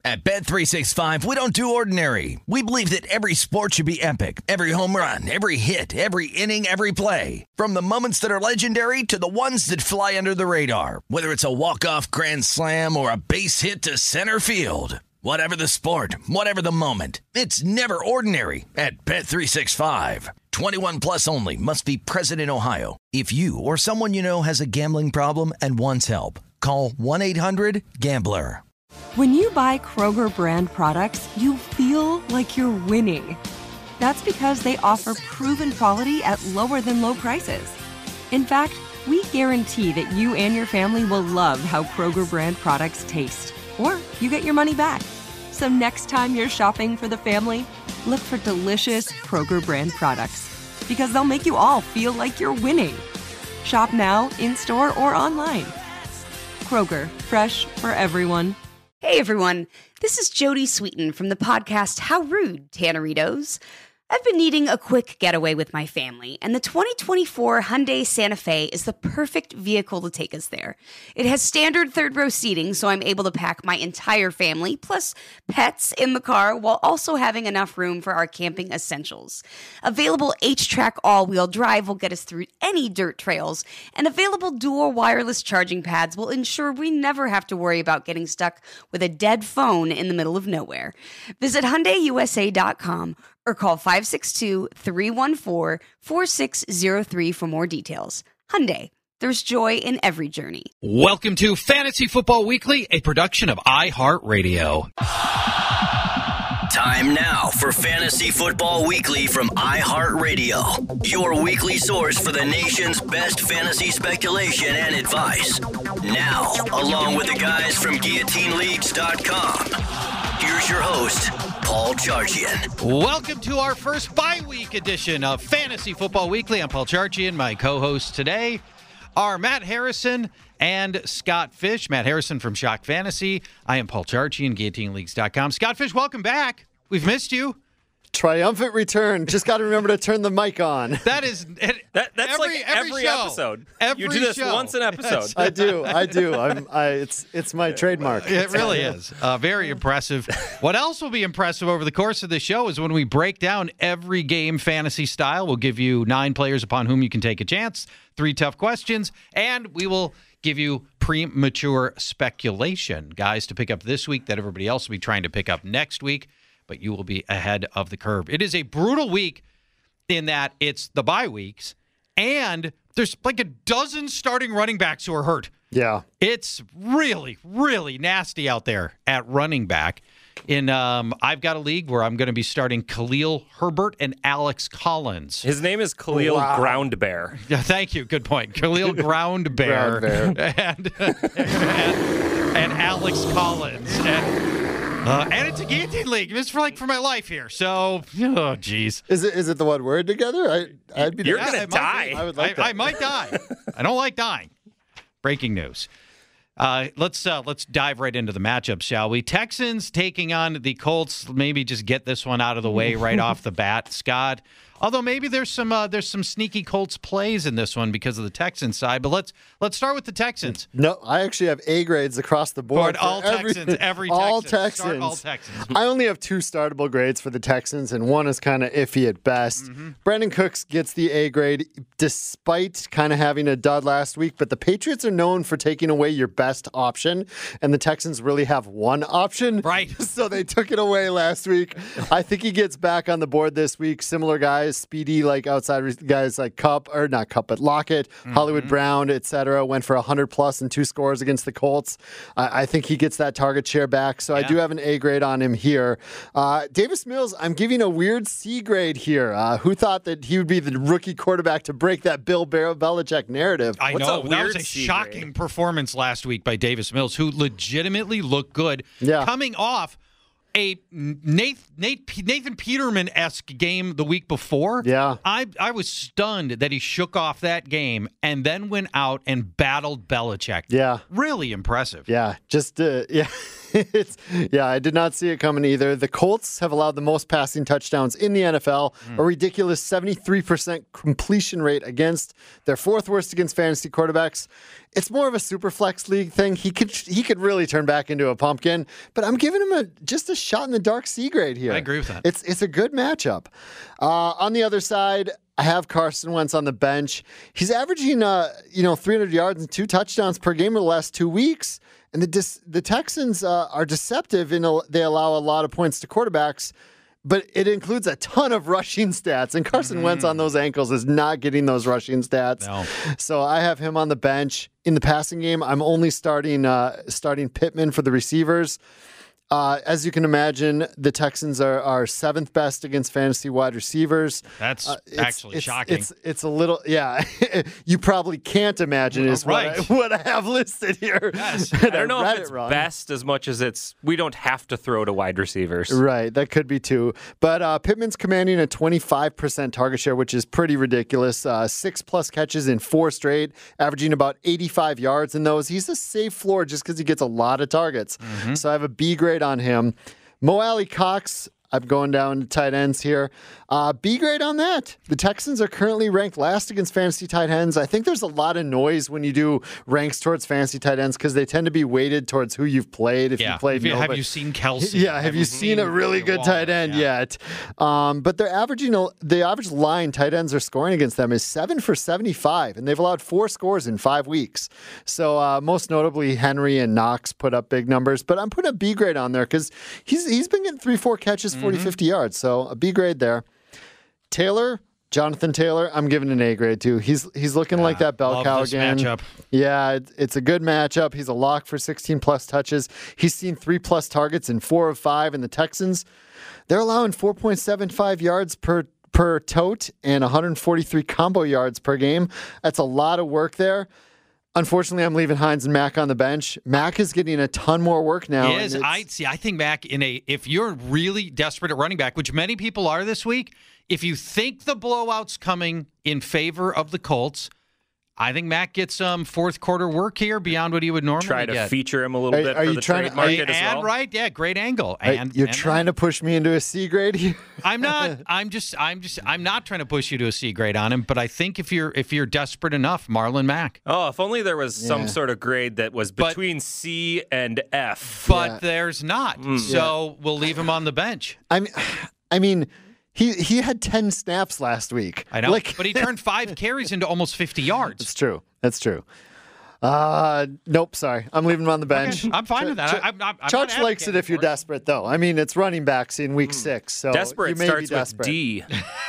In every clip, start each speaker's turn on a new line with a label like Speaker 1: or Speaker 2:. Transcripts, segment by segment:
Speaker 1: At Bet365, we don't do ordinary. We believe that every sport should be epic. Every home run, every hit, every inning, every play. From the moments that are legendary to the ones that fly under the radar. Whether it's a walk-off grand slam or a base hit to center field. Whatever the sport, whatever the moment. It's never ordinary at Bet365. 21 plus only. Must be present in Ohio. If you or someone you know has a gambling problem and wants help, call 1-800-GAMBLER.
Speaker 2: When you buy Kroger brand products, you feel like you're winning. That's because they offer proven quality at lower than low prices. In fact, we guarantee that you and your family will love how Kroger brand products taste, or you get your money back. So next time you're shopping for the family, look for delicious Kroger brand products, because they'll make you all feel like you're winning. Shop now, in-store, or online. Kroger, fresh for everyone.
Speaker 3: Hey everyone, this is Jody Sweeten from the podcast How Rude, Tanneritos. I've been needing a quick getaway with my family, and the 2024 Hyundai Santa Fe is the perfect vehicle to take us there. It has standard third-row seating, so I'm able to pack my entire family, plus pets, in the car, while also having enough room for our camping essentials. Available H-Track all-wheel drive will get us through any dirt trails, and available dual wireless charging pads will ensure we never have to worry about getting stuck with a dead phone in the middle of nowhere. Visit HyundaiUSA.com or call 562-314-4603 for more details. Hyundai, there's joy in every journey.
Speaker 4: Welcome to Fantasy Football Weekly, a production of iHeartRadio.
Speaker 5: Time now for Fantasy Football Weekly from iHeartRadio, your weekly source for the nation's best fantasy speculation and advice. Now, along with the guys from GuillotineLeagues.com, here's your host, Paul Charchian.
Speaker 4: Welcome to our first bye-week edition of Fantasy Football Weekly. I'm Paul Charchian. My co-hosts today are Matt Harrison and Scott Fish. Matt Harrison from Shock Fantasy. I am Paul Charchian, GuillotineLeagues.com. Scott Fish, welcome back. We've missed you.
Speaker 6: Triumphant return. Just got to remember to turn the mic on.
Speaker 4: That is
Speaker 7: that's every
Speaker 4: show.
Speaker 7: episode.
Speaker 4: Every
Speaker 7: you do this
Speaker 4: show.
Speaker 7: once an episode.
Speaker 6: I do. It's my trademark.
Speaker 4: It really is. Very impressive. What else will be impressive over the course of the show is when we break down every game fantasy style. We'll give you 9 players upon whom you can take a chance, 3 tough questions, and we will give you premature speculation, guys, to pick up this week that everybody else will be trying to pick up next week. But you will be ahead of the curve. It is a brutal week in that it's the bye weeks, and there's like a dozen starting running backs who are hurt.
Speaker 6: Yeah.
Speaker 4: It's really, really nasty out there at running back. I've got a league where I'm going to be starting Khalil Herbert and Alex Collins.
Speaker 7: His name is Khalil Ground Bear.
Speaker 4: Yeah, thank you. Good point. Khalil Ground Bear, and Alex Collins. And it's a guillotine league. It's for my life here. So, oh, geez.
Speaker 6: Is it the one word together? I'd be.
Speaker 7: You're gonna die.
Speaker 6: I would like that.
Speaker 4: I might die. I don't like dying. Breaking news. Let's dive right into the matchup, shall we? Texans taking on the Colts. Maybe just get this one out of the way right off the bat, Scott. Although maybe there's some sneaky Colts plays in this one because of the Texans side. But let's start with the Texans.
Speaker 6: No, I actually have A grades across the board.
Speaker 4: All Texans. Start all Texans.
Speaker 6: I only have 2 startable grades for the Texans, and one is kind of iffy at best. Mm-hmm. Brandon Cooks gets the A grade despite kind of having a dud last week. But the Patriots are known for taking away your best option, and the Texans really have one option.
Speaker 4: Right.
Speaker 6: So they took it away last week. I think he gets back on the board this week. Similar guys. Speedy, like outside guys like Lockett, Hollywood Brown, etc. Went for 100+ and 2 scores against the Colts. I think he gets that target share back. So I do have an A grade on him here. Davis Mills, I'm giving a weird C grade here. Who thought that he would be the rookie quarterback to break that Bill Belichick narrative?
Speaker 4: I know. That was a shocking performance last week by Davis Mills, who legitimately looked good.
Speaker 6: Yeah.
Speaker 4: Coming off a Nathan Peterman-esque game the week before.
Speaker 6: Yeah.
Speaker 4: I was stunned that he shook off that game and then went out and battled Belichick.
Speaker 6: Yeah.
Speaker 4: Really impressive.
Speaker 6: Yeah. I did not see it coming either. The Colts have allowed the most passing touchdowns in the NFL, a ridiculous 73% completion rate against their 4th worst against fantasy quarterbacks. It's more of a super flex league thing. He could really turn back into a pumpkin, but I'm giving him just a shot in the dark C grade here.
Speaker 4: I agree with that.
Speaker 6: It's a good matchup. On the other side, I have Carson Wentz on the bench. He's averaging 300 yards and 2 touchdowns per game over the last 2 weeks. And the Texans are deceptive they allow a lot of points to quarterbacks, but it includes a ton of rushing stats. And Carson Wentz on those ankles is not getting those rushing stats.
Speaker 4: No.
Speaker 6: So I have him on the bench. In the passing game, I'm only starting Pittman for the receivers. As you can imagine, the Texans are 7th best against fantasy wide receivers.
Speaker 4: That's actually shocking.
Speaker 6: It's a little, yeah. You probably can't imagine is
Speaker 4: right.
Speaker 6: what I have listed here.
Speaker 4: Yes.
Speaker 7: I don't know if it's best as much as we don't have to throw to wide receivers.
Speaker 6: Right, that could be too. But Pittman's commanding a 25% target share, which is pretty ridiculous. 6+ catches in 4 straight, averaging about 85 yards in those. He's a safe floor just because he gets a lot of targets. So I have a B grade on him. Mo Alley Cox, I'm going down to tight ends here. B grade on that. The Texans are currently ranked last against fantasy tight ends. I think there's a lot of noise when you do ranks towards fantasy tight ends because they tend to be weighted towards who you've played. If you played,
Speaker 4: have you seen Kelsey?
Speaker 6: Yeah, have you seen a really good tight end yet? But they're averaging the average line tight ends are scoring against them is 7 for 75, and they've allowed 4 scores in 5 weeks. So most notably, Henry and Knox put up big numbers. But I'm putting a B grade on there because he's been getting 3-4 catches, 40, 50 yards. So a B grade there. Jonathan Taylor, I'm giving an A grade too. He's looking like that bell cow again.
Speaker 4: Matchup.
Speaker 6: Yeah, it's a good matchup. He's a lock for 16+ touches. He's seen 3+ targets in 4 of 5. And the Texans, they're allowing 4.75 yards per tote and 143 combo yards per game. That's a lot of work there. Unfortunately, I'm leaving Hines and Mack on the bench. Mack is getting a ton more work now.
Speaker 4: He is. I think Mack if you're really desperate at running back, which many people are this week, if you think the blowout's coming in favor of the Colts, I think Mack gets some fourth quarter work here beyond what he would normally
Speaker 7: get. Try to feature him a little bit for the trade market as well.
Speaker 4: Right, yeah, great angle.
Speaker 6: You're trying to push me into a C grade here?
Speaker 4: I'm not. I'm not trying to push you to a C grade on him, but I think if you're desperate enough, Marlon Mack.
Speaker 7: Oh, if only there was some sort of grade that was between C and F.
Speaker 4: But there's not. So we'll leave him on the bench.
Speaker 6: I mean, He had 10 snaps last week.
Speaker 4: I know, but he turned 5 carries into almost 50 yards.
Speaker 6: That's true. Nope, sorry. I'm leaving him on the bench.
Speaker 4: Okay, I'm fine with that. I'm
Speaker 6: Church likes it if you're desperate, though. I mean, it's running backs in week 6, so
Speaker 7: desperate
Speaker 6: you may
Speaker 7: starts
Speaker 6: be desperate.
Speaker 7: with D.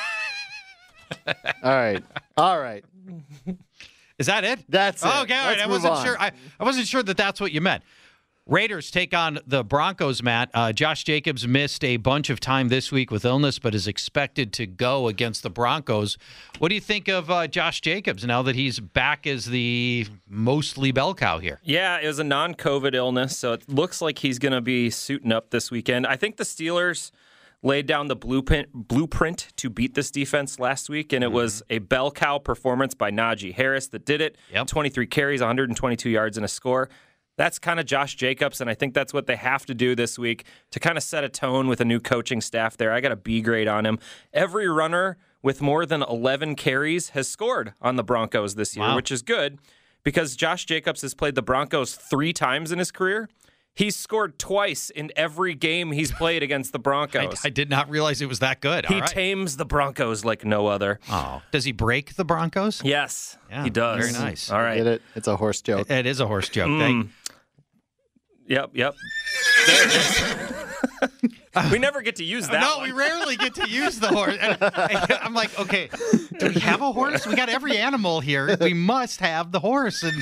Speaker 6: All right.
Speaker 4: Is that it?
Speaker 6: That's it.
Speaker 4: Oh, okay, all right. I wasn't sure. I wasn't sure that's what you meant. Raiders take on the Broncos, Matt. Josh Jacobs missed a bunch of time this week with illness, but is expected to go against the Broncos. What do you think of Josh Jacobs now that he's back as the mostly bell cow here?
Speaker 7: Yeah, it was a non-COVID illness, so it looks like he's going to be suiting up this weekend. I think the Steelers laid down the blueprint to beat this defense last week, and it was a bell cow performance by Najee Harris that did it. 23 carries, 122 yards, and a score. That's kind of Josh Jacobs, and I think that's what they have to do this week to kind of set a tone with a new coaching staff there. I got a B grade on him. Every runner with more than 11 carries has scored on the Broncos this year, which is good because Josh Jacobs has played the Broncos 3 times in his career. He's scored twice in every game he's played against the Broncos.
Speaker 4: I did not realize it was that good.
Speaker 7: He tames the Broncos like no other.
Speaker 4: Oh, does he break the Broncos?
Speaker 7: Yes, he does.
Speaker 4: Very nice.
Speaker 7: All right.
Speaker 6: Get it? It's a horse joke.
Speaker 4: It is a horse joke.
Speaker 7: Yep. There it is. We never get to use that
Speaker 4: No,
Speaker 7: one.
Speaker 4: we rarely get to use the horse. I'm like, okay, do we have a horse? We got every animal here. We must have the horse. And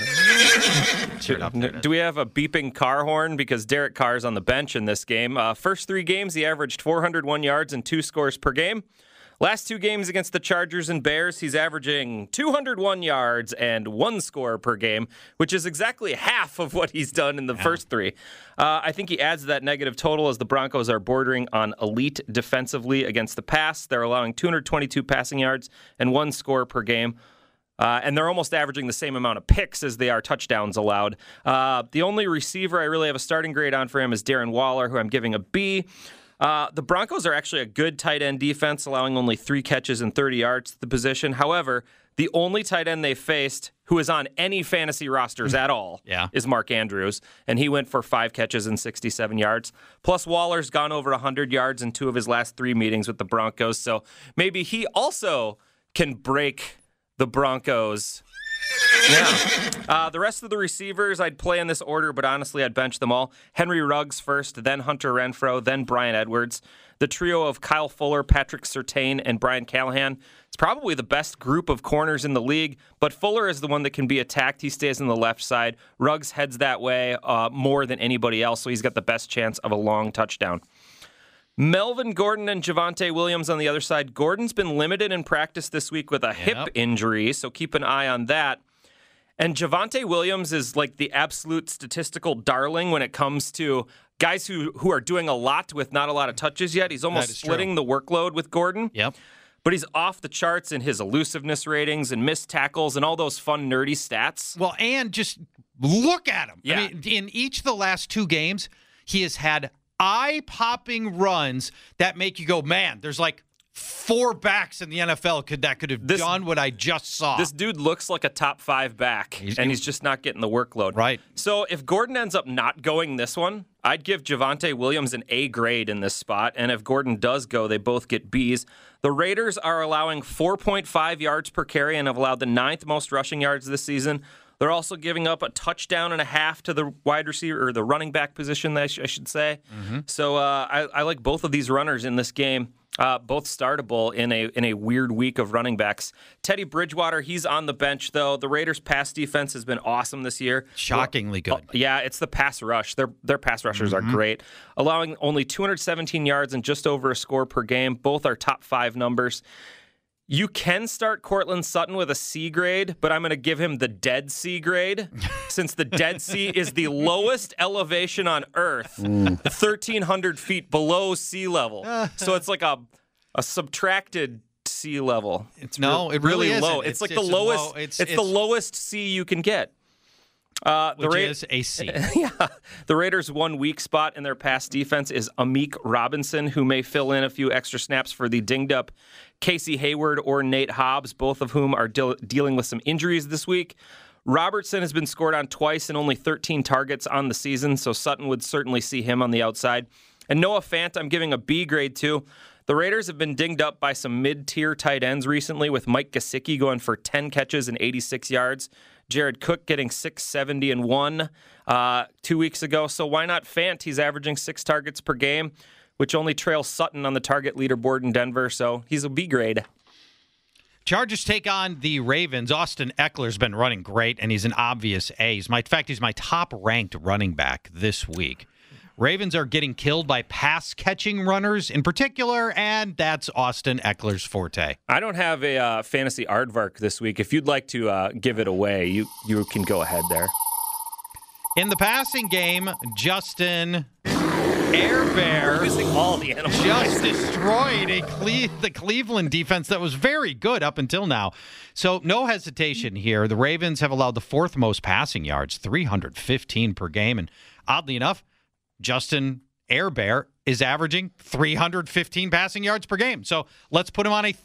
Speaker 7: do we have a beeping car horn? Because Derek Carr's on the bench in this game. First 3 games, he averaged 401 yards and 2 scores per game. Last 2 games against the Chargers and Bears, he's averaging 201 yards and 1 score per game, which is exactly half of what he's done in the first 3. I think he adds to that negative total as the Broncos are bordering on elite defensively against the pass. They're allowing 222 passing yards and 1 score per game. And they're almost averaging the same amount of picks as they are touchdowns allowed. The only receiver I really have a starting grade on for him is Darren Waller, who I'm giving a B. The Broncos are actually a good tight end defense, allowing only 3 catches and 30 yards to the position. However, The only tight end they faced who is on any fantasy rosters at all is Mark Andrews, and he went for 5 catches and 67 yards. Plus, Waller's gone over 100 yards in 2 of his last 3 meetings with the Broncos, so maybe he also can break the Broncos. Yeah. The rest of the receivers I'd play in this order, but honestly, I'd bench them all. Henry Ruggs first, then Hunter Renfrow, then Bryan Edwards. The trio of Kyle Fuller, Patrick Surtain, and Brian Callahan. It's probably the best group of corners in the league, but Fuller is the one that can be attacked. He stays on the left side. Ruggs heads that way more than anybody else, so he's got the best chance of a long touchdown. Melvin Gordon and Javonte Williams on the other side. Gordon's been limited in practice this week with a hip injury, so keep an eye on that. And Javonte Williams is like the absolute statistical darling when it comes to guys who are doing a lot with not a lot of touches yet. He's almost splitting the workload with Gordon.
Speaker 4: Yep.
Speaker 7: But he's off the charts in his elusiveness ratings and missed tackles and all those fun, nerdy stats.
Speaker 4: Well, and just look at him.
Speaker 7: Yeah.
Speaker 4: I mean, in each of the last 2 games, he has had eye-popping runs that make you go, man, there's like 4 backs in the NFL that could have done what I just saw.
Speaker 7: This dude looks like a top 5 back, and he's just not getting the workload.
Speaker 4: Right.
Speaker 7: So if Gordon ends up not going this one, I'd give Javonte Williams an A grade in this spot, and if Gordon does go, they both get Bs. The Raiders are allowing 4.5 yards per carry and have allowed the 9th most rushing yards this season. They're also giving up a touchdown and a half to the wide receiver, or the running back position, I should say. Mm-hmm. So I like both of these runners in this game. Both startable in a weird week of running backs. Teddy Bridgewater, he's on the bench, though. The Raiders' pass defense has been awesome this year.
Speaker 4: Shockingly good.
Speaker 7: Yeah, it's the pass rush. Their pass rushers are great, allowing only 217 yards and just over a score per game. Both are top 5 numbers. You can start Cortland Sutton with a C grade, but I'm going to give him the Dead Sea grade, since the Dead Sea is the lowest elevation on Earth, 1,300 feet below sea level. So it's like a subtracted sea level.
Speaker 4: It's really
Speaker 7: low.
Speaker 4: Isn't.
Speaker 7: It's like the lowest. It's the lowest sea you can get.
Speaker 4: Which is a C.
Speaker 7: Yeah. The Raiders' one weak spot in their pass defense is Amik Robinson, who may fill in a few extra snaps for the dinged-up Casey Hayward or Nate Hobbs, both of whom are dealing with some injuries this week. Robertson has been scored on twice and only 13 targets on the season, so Sutton would certainly see him on the outside. And Noah Fant, I'm giving a B grade to. The Raiders have been dinged up by some mid-tier tight ends recently, with Mike Gesicki going for 10 catches and 86 yards. Jared Cook getting 670 and 1 2 weeks ago. So why not Fant? He's averaging 6 targets per game, which only trails Sutton on the target leaderboard in Denver. So he's a B grade.
Speaker 4: Chargers take on the Ravens. Austin Eckler's been running great, and he's an obvious A. He's my top-ranked running back this week. Ravens are getting killed by pass-catching runners in particular, and that's Austin Eckler's forte.
Speaker 7: I don't have a fantasy aardvark this week. If you'd like to give it away, you can go ahead there.
Speaker 4: In the passing game, Justin Herbert just destroyed the Cleveland defense that was very good up until now. So no hesitation here. The Ravens have allowed the 4th most passing yards, 315 per game, and oddly enough, Justin Herbert is averaging 315 passing yards per game. So let's put him on a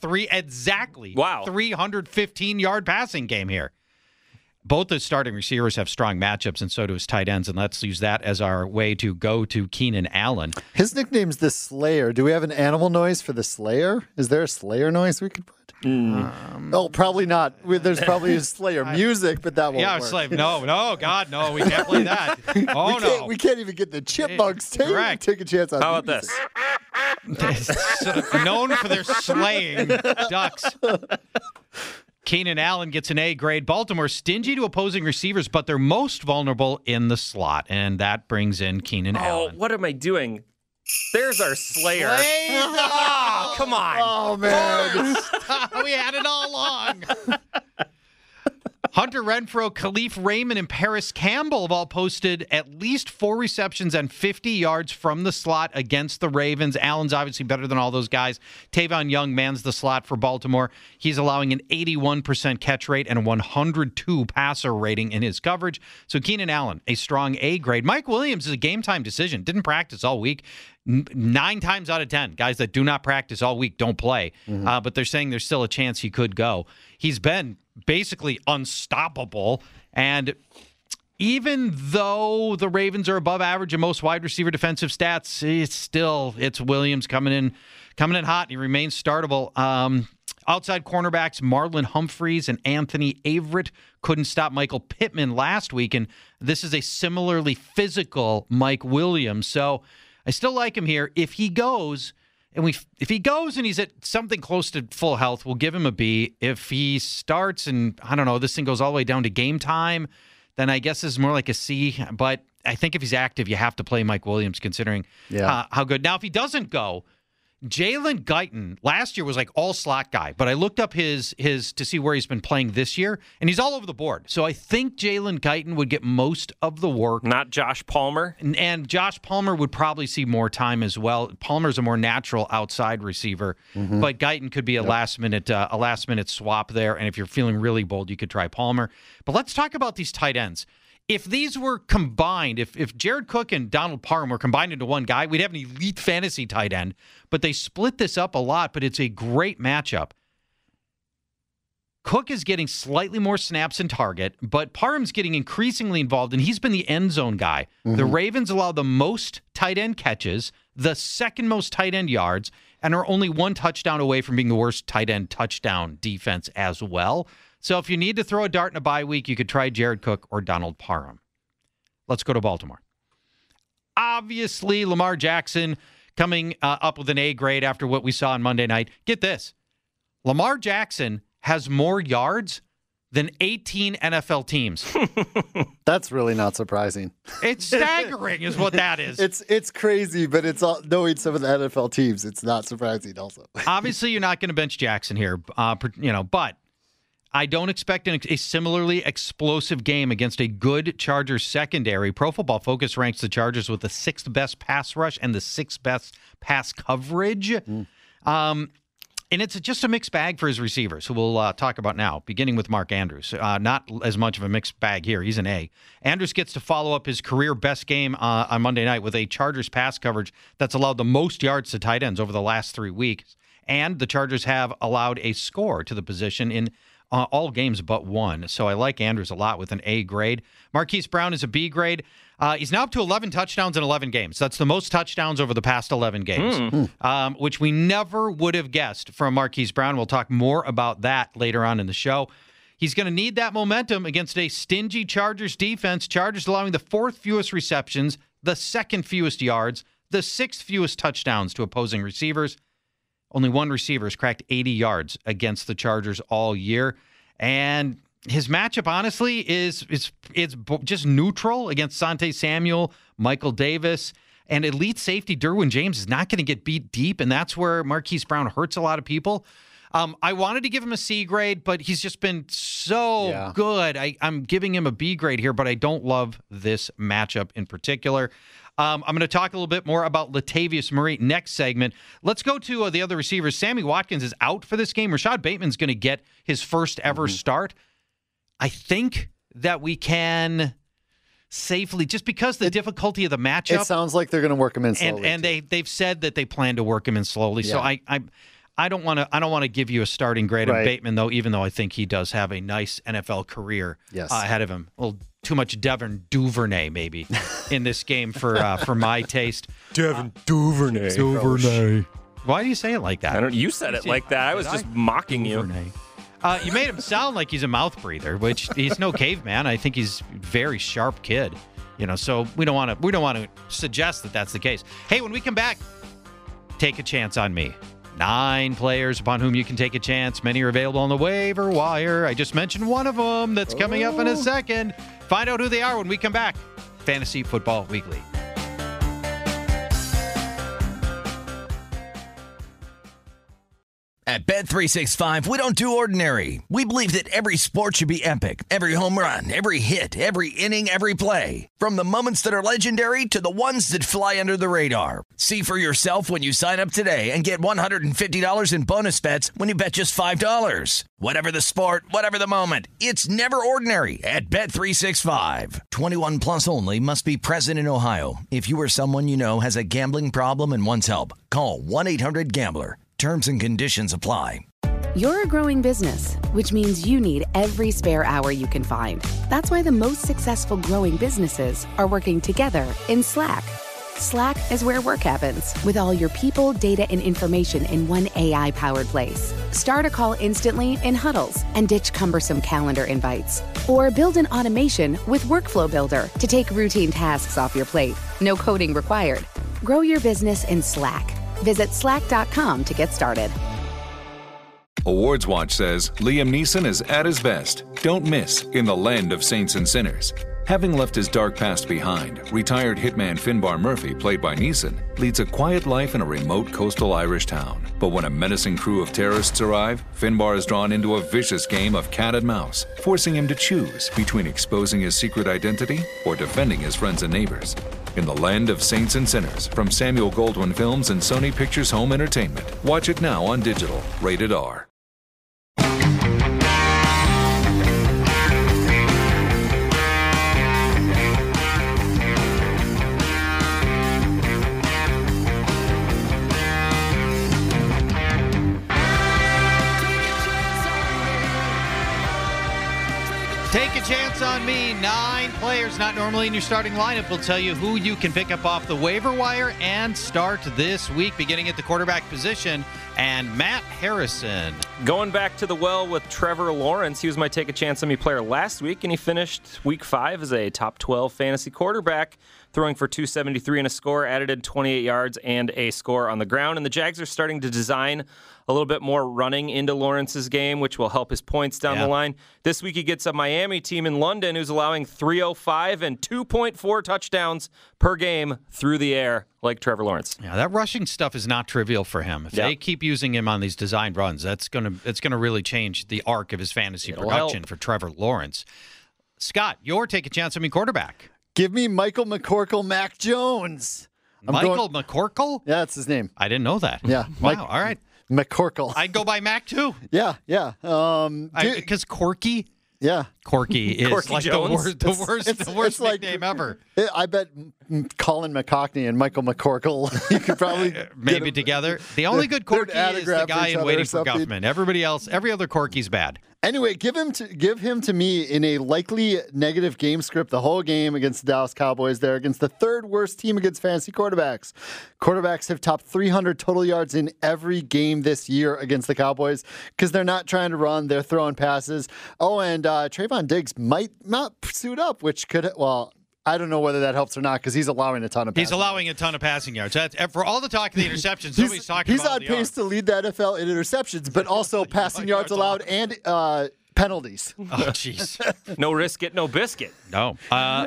Speaker 4: 315-yard passing game here. Both the starting receivers have strong matchups, and so do his tight ends, and let's use that as our way to go to Keenan Allen.
Speaker 6: His nickname's the Slayer. Do we have an animal noise for the Slayer? Is there a Slayer noise we could put? Probably not. There's probably a Slayer music, but that won't work.
Speaker 4: Slave. No, God, no. We can't play that.
Speaker 6: We can't even get the Chipmunks take a chance on.
Speaker 7: How about this?
Speaker 4: Known for their slaying ducks. Keenan Allen gets an A grade. Baltimore stingy to opposing receivers, but they're most vulnerable in the slot, and that brings in Keenan Allen.
Speaker 7: Oh, what am I doing? There's our Slayer.
Speaker 4: Oh,
Speaker 7: come on.
Speaker 6: Oh, man.
Speaker 4: We had it all along. Hunter Renfrow, Khalif Raymond, and Paris Campbell have all posted at least 4 receptions and 50 yards from the slot against the Ravens. Allen's obviously better than all those guys. Tavon Young mans the slot for Baltimore. He's allowing an 81% catch rate and a 102 passer rating in his coverage. So Keenan Allen, a strong A grade. Mike Williams is a game-time decision. Didn't practice all week. 9 times out of 10, guys that do not practice all week don't play. But they're saying there's still a chance he could go. He's been basically unstoppable. And even though the Ravens are above average in most wide receiver defensive stats, it's Williams coming in hot. He remains startable. Outside cornerbacks Marlon Humphreys and Anthony Averett couldn't stop Michael Pittman last week, and this is a similarly physical Mike Williams. So I still like him here. If he goes and he's at something close to full health, we'll give him a B. If he starts and, I don't know, this thing goes all the way down to game time, then I guess it's more like a C. But I think if he's active, you have to play Mike Williams considering how good. Now, if he doesn't go, Jalen Guyton last year was like all slot guy, but I looked up his to see where he's been playing this year, and he's all over the board. So I think Jalen Guyton would get most of the work.
Speaker 7: Not Josh Palmer?
Speaker 4: And Josh Palmer would probably see more time as well. Palmer's a more natural outside receiver, but Guyton could be a last minute swap there, and if you're feeling really bold, you could try Palmer. But let's talk about these tight ends. If these were combined, if Jared Cook and Donald Parham were combined into one guy, we'd have an elite fantasy tight end. But they split this up a lot, but it's a great matchup. Cook is getting slightly more snaps and target, but Parham's getting increasingly involved, and he's been the end zone guy. The Ravens allow the most tight end catches, the second most tight end yards, and are only 1 touchdown away from being the worst tight end touchdown defense as well. So if you need to throw a dart in a bye week, you could try Jared Cook or Donald Parham. Let's go to Baltimore. Obviously, Lamar Jackson coming up with an A grade after what we saw on Monday night. Get this. Lamar Jackson has more yards than 18 NFL teams.
Speaker 6: That's really not surprising.
Speaker 4: It's staggering is what that is.
Speaker 6: It's crazy, but it's all knowing some of the NFL teams. It's not surprising also.
Speaker 4: Obviously, you're not going to bench Jackson here, but I don't expect a similarly explosive game against a good Chargers secondary. Pro Football Focus ranks the Chargers with the 6th best pass rush and the 6th best pass coverage. And it's just a mixed bag for his receivers, who we'll talk about now, beginning with Mark Andrews. Not as much of a mixed bag here. He's an A. Andrews gets to follow up his career best game on Monday night with a Chargers pass coverage that's allowed the most yards to tight ends over the last 3 weeks. And the Chargers have allowed a score to the position in all games but one. So I like Andrews a lot with an A grade. Marquise Brown is a B grade. He's now up to 11 touchdowns in 11 games. That's the most touchdowns over the past 11 games, which we never would have guessed from Marquise Brown. We'll talk more about that later on in the show. He's going to need that momentum against a stingy Chargers defense. Chargers allowing the 4th fewest receptions, the 2nd fewest yards, the 6th fewest touchdowns to opposing receivers. Only 1 receiver has cracked 80 yards against the Chargers all year. And his matchup, honestly, is just neutral against Sante Samuel, Michael Davis, and elite safety Derwin James is not going to get beat deep, and that's where Marquise Brown hurts a lot of people. I wanted to give him a C grade, but he's just been so good. I'm giving him a B grade here, but I don't love this matchup in particular. I'm going to talk a little bit more about Latavius Murray next segment. Let's go to the other receivers. Sammy Watkins is out for this game. Rashad Bateman's going to get his first ever start. I think that we can safely, just because the difficulty of the matchup.
Speaker 6: It sounds like they're going to work him in slowly.
Speaker 4: And they've said that they plan to work him in slowly. Yeah. So I don't want to give you a starting grade on Bateman, though, even though I think he does have a nice NFL career ahead of him. A little too much Devin Duvernay, maybe, in this game for my taste.
Speaker 7: Devin Duvernay.
Speaker 4: Duvernay. Why do you say it like that?
Speaker 7: You said it like that. I was just mocking you.
Speaker 4: You made him sound like he's a mouth breather, which he's no caveman. I think he's a very sharp kid. So we don't want to suggest that that's the case. Hey, when we come back, take a chance on me. 9 players upon whom you can take a chance. Many are available on the waiver wire. I just mentioned one of them that's coming up in a second. Find out who they are when we come back. Fantasy Football Weekly.
Speaker 1: At Bet365, we don't do ordinary. We believe that every sport should be epic. Every home run, every hit, every inning, every play. From the moments that are legendary to the ones that fly under the radar. See for yourself when you sign up today and get $150 in bonus bets when you bet just $5. Whatever the sport, whatever the moment, it's never ordinary at Bet365. 21 plus only. Must be present in Ohio. If you or someone you know has a gambling problem and wants help, call 1-800-GAMBLER. Terms and conditions apply.
Speaker 8: You're a growing business, which means you need every spare hour you can find. That's why the most successful growing businesses are working together in Slack. Slack is where work happens, with all your people, data, and information in one AI-powered place. Start a call instantly in huddles and ditch cumbersome calendar invites. Or build an automation with Workflow Builder to take routine tasks off your plate. No coding required. Grow your business in Slack. Visit slack.com to get started.
Speaker 9: Awards Watch says Liam Neeson is at his best. Don't miss In the Land of Saints and Sinners. Having left his dark past behind, retired hitman Finbar Murphy, played by Neeson, leads a quiet life in a remote coastal Irish town. But when a menacing crew of terrorists arrive, Finbar is drawn into a vicious game of cat and mouse, forcing him to choose between exposing his secret identity or defending his friends and neighbors. In the Land of Saints and Sinners, from Samuel Goldwyn Films and Sony Pictures Home Entertainment. Watch it now on digital. Rated R.
Speaker 4: Take a chance on me. 9 players not normally in your starting lineup will tell you who you can pick up off the waiver wire and start this week, beginning at the quarterback position. And Matt Harrison.
Speaker 7: Going back to the well with Trevor Lawrence. He was my take a chance on me player last week, and he finished week 5 as a top 12 fantasy quarterback, throwing for 273 and a score, added in 28 yards and a score on the ground. And the Jags are starting to design a little bit more running into Lawrence's game, which will help his points down the line. This week he gets a Miami team in London who's allowing 305 and 2.4 touchdowns per game through the air, like Trevor Lawrence.
Speaker 4: Yeah, that rushing stuff is not trivial for him. If they keep using him on these designed runs, it's gonna really change the arc of his fantasy production for Trevor Lawrence. Scott, your take a chance on me quarterback.
Speaker 6: Give me Michael McCorkle Mac Jones.
Speaker 4: McCorkle?
Speaker 6: Yeah, that's his name.
Speaker 4: I didn't know that.
Speaker 6: Yeah.
Speaker 4: Wow, all right.
Speaker 6: McCorkle.
Speaker 4: I'd go by Mac too.
Speaker 6: Yeah.
Speaker 4: Because Corky?
Speaker 6: Yeah.
Speaker 4: Corky is
Speaker 7: Corky
Speaker 4: like
Speaker 7: Jones.
Speaker 4: the worst nickname ever.
Speaker 6: I bet Colin McCockney and Michael McCorkle, you could probably
Speaker 4: maybe together. The only good Corky is the guy in Waiting for Guffman. Everybody else, every other Corky's bad.
Speaker 6: Anyway, give him to me in a likely negative game script the whole game against the Dallas Cowboys there, against the third worst team against fantasy quarterbacks. Quarterbacks have topped 300 total yards in every game this year against the Cowboys because they're not trying to run, they're throwing passes. Oh, and Trayvon Diggs might not suit up, which could, I don't know whether that helps or not because he's allowing a ton of
Speaker 4: passing yards. That's, for all the talk of the interceptions, nobody's talking about
Speaker 6: He's on pace to lead the NFL in interceptions, but also passing yards allowed and penalties.
Speaker 4: Oh, jeez.
Speaker 7: No risk it, no biscuit.
Speaker 4: No.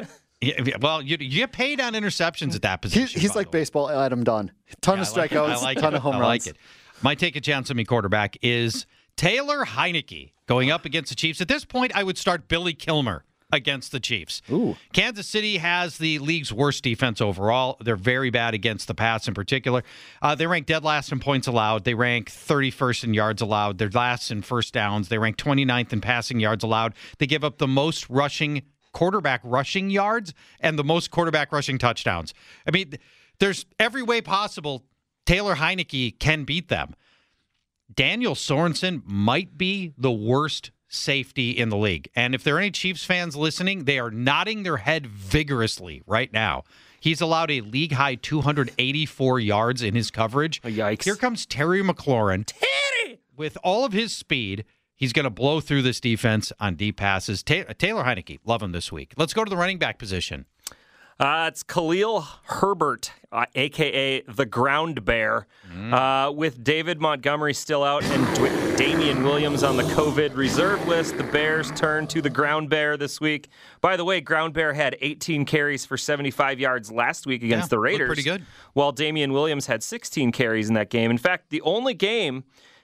Speaker 4: Well, you get paid on interceptions at that position.
Speaker 6: He's like baseball Adam Dunn. Ton of strikeouts, ton of home runs.
Speaker 4: I like it. My take a chance on me quarterback is Taylor Heineke going up against the Chiefs. At this point, I would start Billy Kilmer against the Chiefs.
Speaker 6: Ooh.
Speaker 4: Kansas City has the league's worst defense overall. They're very bad against the pass in particular. They rank dead last in points allowed. They rank 31st in yards allowed. They're last in first downs. They rank 29th in passing yards allowed. They give up the most quarterback rushing yards and the most quarterback rushing touchdowns. I mean, there's every way possible Taylor Heineke can beat them. Daniel Sorensen might be the worst safety in the league. And if there are any Chiefs fans listening, they are nodding their head vigorously right now. He's allowed a league-high 284 yards in his coverage.
Speaker 7: Oh, yikes.
Speaker 4: Here comes Terry McLaurin. Terry! With all of his speed, he's going to blow through this defense on deep passes. Taylor Heineke, love him this week. Let's go to the running back position.
Speaker 7: It's Khalil Herbert, a.k.a. the Ground Bear, with David Montgomery still out and Damian Williams on the COVID reserve list. The Bears turn to the Ground Bear this week. By the way, Ground Bear had 18 carries for 75 yards last week against the Raiders.
Speaker 4: Pretty good.
Speaker 7: While Damian Williams had 16 carries in that game. In fact, the only game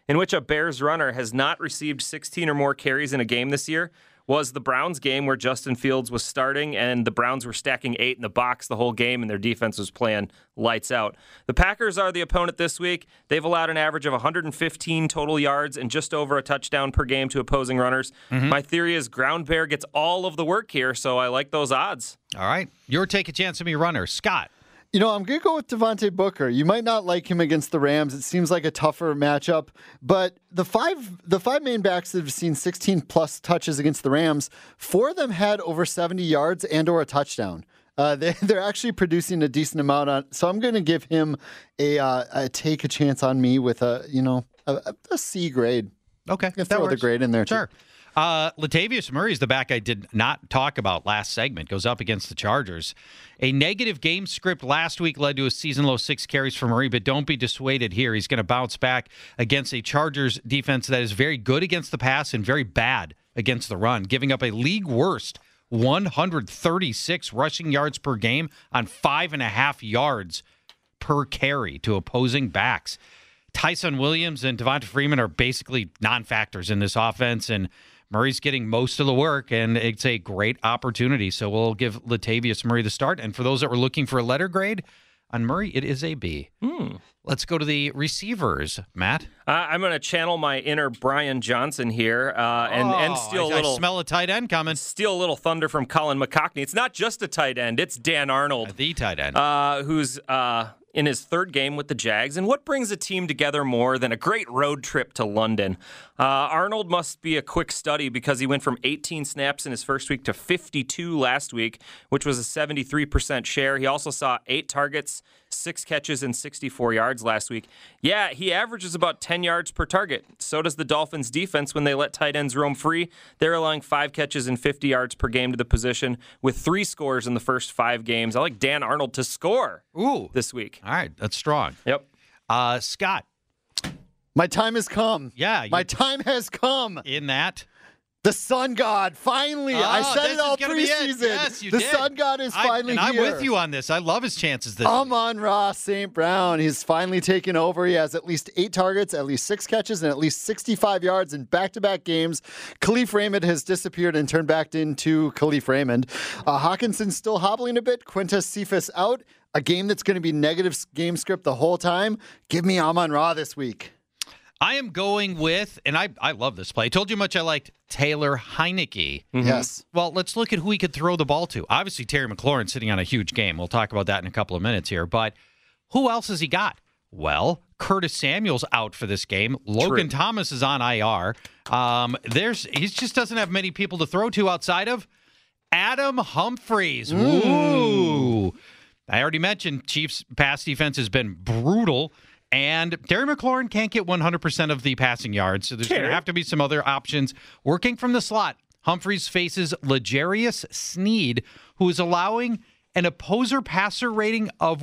Speaker 7: in which a Bears runner has not received 16 or more carries in a game this year was the Browns game where Justin Fields was starting and the Browns were stacking 8 in the box the whole game and their defense was playing lights out. The Packers are the opponent this week. They've allowed an average of 115 total yards and just over a touchdown per game to opposing runners. My theory is Ground Bear gets all of the work here, so I like those odds.
Speaker 4: All right. Your take a chance on me runner. Scott.
Speaker 6: You know, I'm going to go with Devontae Booker. You might not like him against the Rams. It seems like a tougher matchup. But the five main backs that have seen 16-plus touches against the Rams, 4 of them had over 70 yards and or a touchdown. They're actually producing a decent amount on. So I'm going to give him a take a chance on me with a C grade.
Speaker 4: Okay.
Speaker 6: Throw the grade in there,
Speaker 4: sure.
Speaker 6: too.
Speaker 4: Latavius Murray is the back I did not talk about last segment. Goes up against the Chargers. A negative game script last week led to a season-low 6 carries for Murray, but don't be dissuaded here. He's going to bounce back against a Chargers defense that is very good against the pass and very bad against the run, giving up a league-worst 136 rushing yards per game on 5.5 yards per carry to opposing backs. Tyson Williams and Devonta Freeman are basically non-factors in this offense, and Murray's getting most of the work, and it's a great opportunity. So we'll give Latavius Murray the start. And for those that were looking for a letter grade on Murray, it is a B. Let's go to the receivers, Matt.
Speaker 7: I'm going to channel my inner Brian Johnson here and steal a little.
Speaker 4: I smell a tight end coming.
Speaker 7: Steal a little thunder from Colin McCockney. It's not just a tight end; it's Dan Arnold,
Speaker 4: the tight end,
Speaker 7: who's in his third game with the Jags. And what brings a team together more than a great road trip to London? Arnold must be a quick study because he went from 18 snaps in his first week to 52 last week, which was a 73% share. He also saw 8 targets, 6 catches, and 64 yards last week. Yeah, he averages about 10 yards per target. So does the Dolphins defense when they let tight ends roam free. They're allowing 5 catches and 50 yards per game to the position with 3 scores in the first 5 games. I like Dan Arnold to score this week.
Speaker 4: All right, that's strong.
Speaker 7: Yep.
Speaker 4: Scott.
Speaker 6: My time has come.
Speaker 4: Yeah.
Speaker 6: My time has come.
Speaker 4: In that.
Speaker 6: The sun god, finally. I said it all preseason.
Speaker 4: Yes, you
Speaker 6: the
Speaker 4: did.
Speaker 6: sun god is finally
Speaker 4: and I'm
Speaker 6: here.
Speaker 4: with you on this. I love his chances this week.
Speaker 6: Amon-Ra St. Brown. He's finally taken over. He has at least 8 targets, at least 6 catches, and at least 65 yards in back-to-back games. Khalif Raymond has disappeared and turned back into Khalif Raymond. Hawkinson's still hobbling a bit. Quintus Cephas out. A game that's going to be negative game script the whole time. Give me Amon-Ra this week.
Speaker 4: I am going with, and I love this play. I told you how much I liked Taylor Heineke.
Speaker 6: Yes.
Speaker 4: Well, let's look at who he could throw the ball to. Obviously, Terry McLaurin sitting on a huge game. We'll talk about that in a couple of minutes here. But who else has he got? Well, Curtis Samuel's out for this game. Logan Thomas is on IR. He just doesn't have many people to throw to outside of Adam Humphries. Ooh. I already mentioned Chiefs' pass defense has been brutal. And Terry McLaurin can't get 100% of the passing yards, so there's going to have to be some other options. Working from the slot, Humphries faces L'Jarius Sneed, who is allowing an opposer passer rating of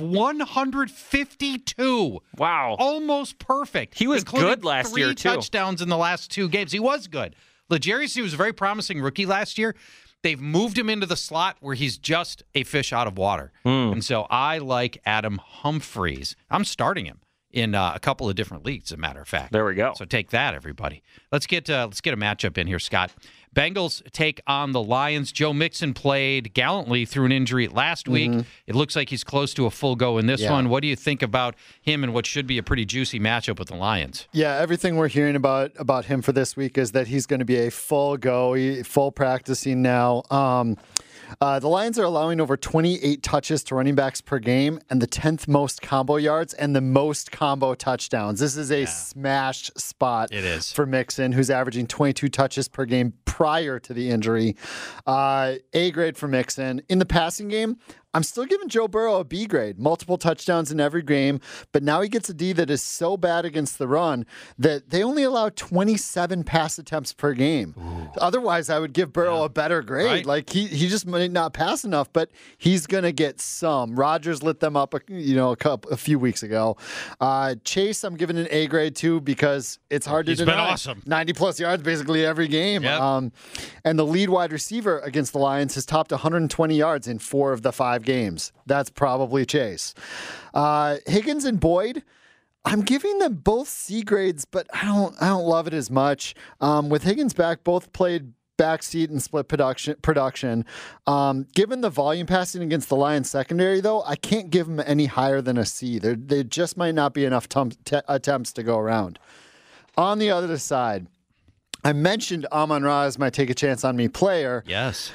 Speaker 4: 152.
Speaker 7: Wow.
Speaker 4: Almost perfect.
Speaker 7: He was good last year, too.
Speaker 4: 3 touchdowns in the last 2 games. He was good. L'Jarius Sneed was a very promising rookie last year. They've moved him into the slot where he's just a fish out of water. And so I like Adam Humphries. I'm starting him in a couple of different leagues, as a matter of fact.
Speaker 7: There we go.
Speaker 4: So take that, everybody. Let's get a matchup in here, Scott. Bengals take on the Lions. Joe Mixon played gallantly through an injury last week. It looks like he's close to a full go in this one. What do you think about him and what should be a pretty juicy matchup with the Lions?
Speaker 6: Yeah, everything we're hearing about him for this week is that he's going to be a full go, full practicing now. The Lions are allowing over 28 touches to running backs per game and the 10th most combo yards and the most combo touchdowns. This is a smash spot for Mixon, who's averaging 22 touches per game prior to the injury. A grade for Mixon. In the passing game, I'm still giving Joe Burrow a B grade. Multiple touchdowns in every game, but now he gets a D that is so bad against the run that they only allow 27 pass attempts per game. Otherwise, I would give Burrow a better grade.
Speaker 4: Right.
Speaker 6: Like he just might not pass enough, but he's going to get some. Rodgers lit them up a few weeks ago. Chase, I'm giving an A grade too because it's hard to deny.
Speaker 4: He's been awesome.
Speaker 6: 90-plus yards basically every game.
Speaker 4: Yep.
Speaker 6: And the lead wide receiver against the Lions has topped 120 yards in 4 of the 5 games. That's probably Chase. Higgins and Boyd, I'm giving them both C grades, but I don't love it as much. With Higgins back, both played backseat and split production. Given the volume passing against the Lions secondary, though, I can't give them any higher than a C. They just might not be enough attempts to go around. On the other side, I mentioned Amon-Ra as my take a chance on me player.
Speaker 4: Yes.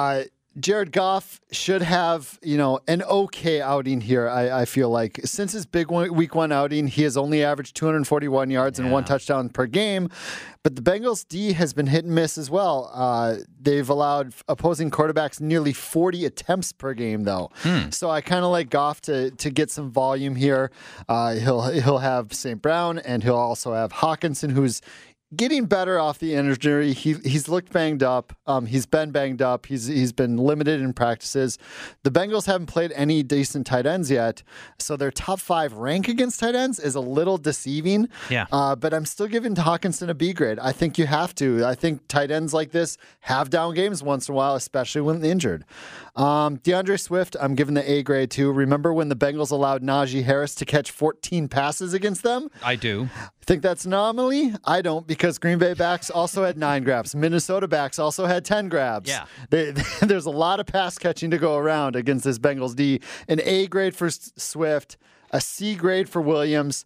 Speaker 6: Jared Goff should have, an okay outing here, I feel like. Since his big week one outing, he has only averaged 241 yards and 1 touchdown per game. But the Bengals' D has been hit and miss as well. They've allowed opposing quarterbacks nearly 40 attempts per game, though. So I kind of like Goff to get some volume here. He'll have St. Brown, and he'll also have Hawkinson, who's getting better off the injury. He's looked banged up. He's been banged up. He's been limited in practices. The Bengals haven't played any decent tight ends yet, so their top 5 rank against tight ends is a little deceiving.
Speaker 4: Yeah.
Speaker 6: But I'm still giving Hawkinson a B grade. I think you have to. I think tight ends like this have down games once in a while, especially when injured. DeAndre Swift, I'm giving the A grade too. Remember when the Bengals allowed Najee Harris to catch 14 passes against them?
Speaker 4: I do.
Speaker 6: Think that's an anomaly? I don't, because Green Bay backs also had 9 grabs. Minnesota backs also had 10 grabs.
Speaker 4: Yeah.
Speaker 6: There's a lot of pass catching to go around against this Bengals D. An A grade for Swift, a C grade for Williams.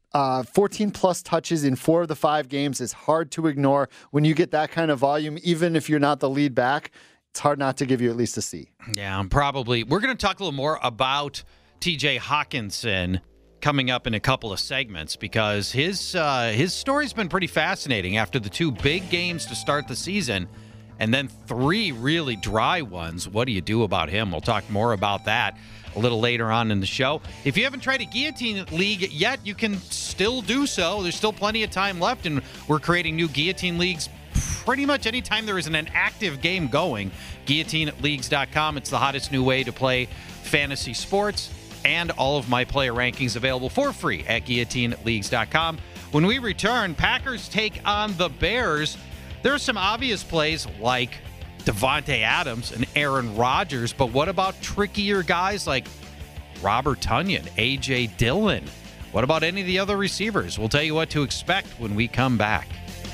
Speaker 6: 14 plus touches in 4 of the 5 games is hard to ignore when you get that kind of volume, even if you're not the lead back. It's hard not to give you at least a C.
Speaker 4: Yeah, probably. We're going to talk a little more about TJ Hawkinson coming up in a couple of segments, because his story's been pretty fascinating after the 2 big games to start the season and then 3 really dry ones. What do you do about him? We'll talk more about that a little later on in the show. If you haven't tried a Guillotine League yet, you can still do so. There's still plenty of time left, and we're creating new Guillotine Leagues pretty much anytime there isn't an active game going. GuillotineLeagues.com. It's the hottest new way to play fantasy sports. And all of my player rankings available for free at GuillotineLeagues.com. When we return, Packers take on the Bears. There are some obvious plays like Davante Adams and Aaron Rodgers, but what about trickier guys like Robert Tonyan, A.J. Dillon? What about any of the other receivers? We'll tell you what to expect when we come back.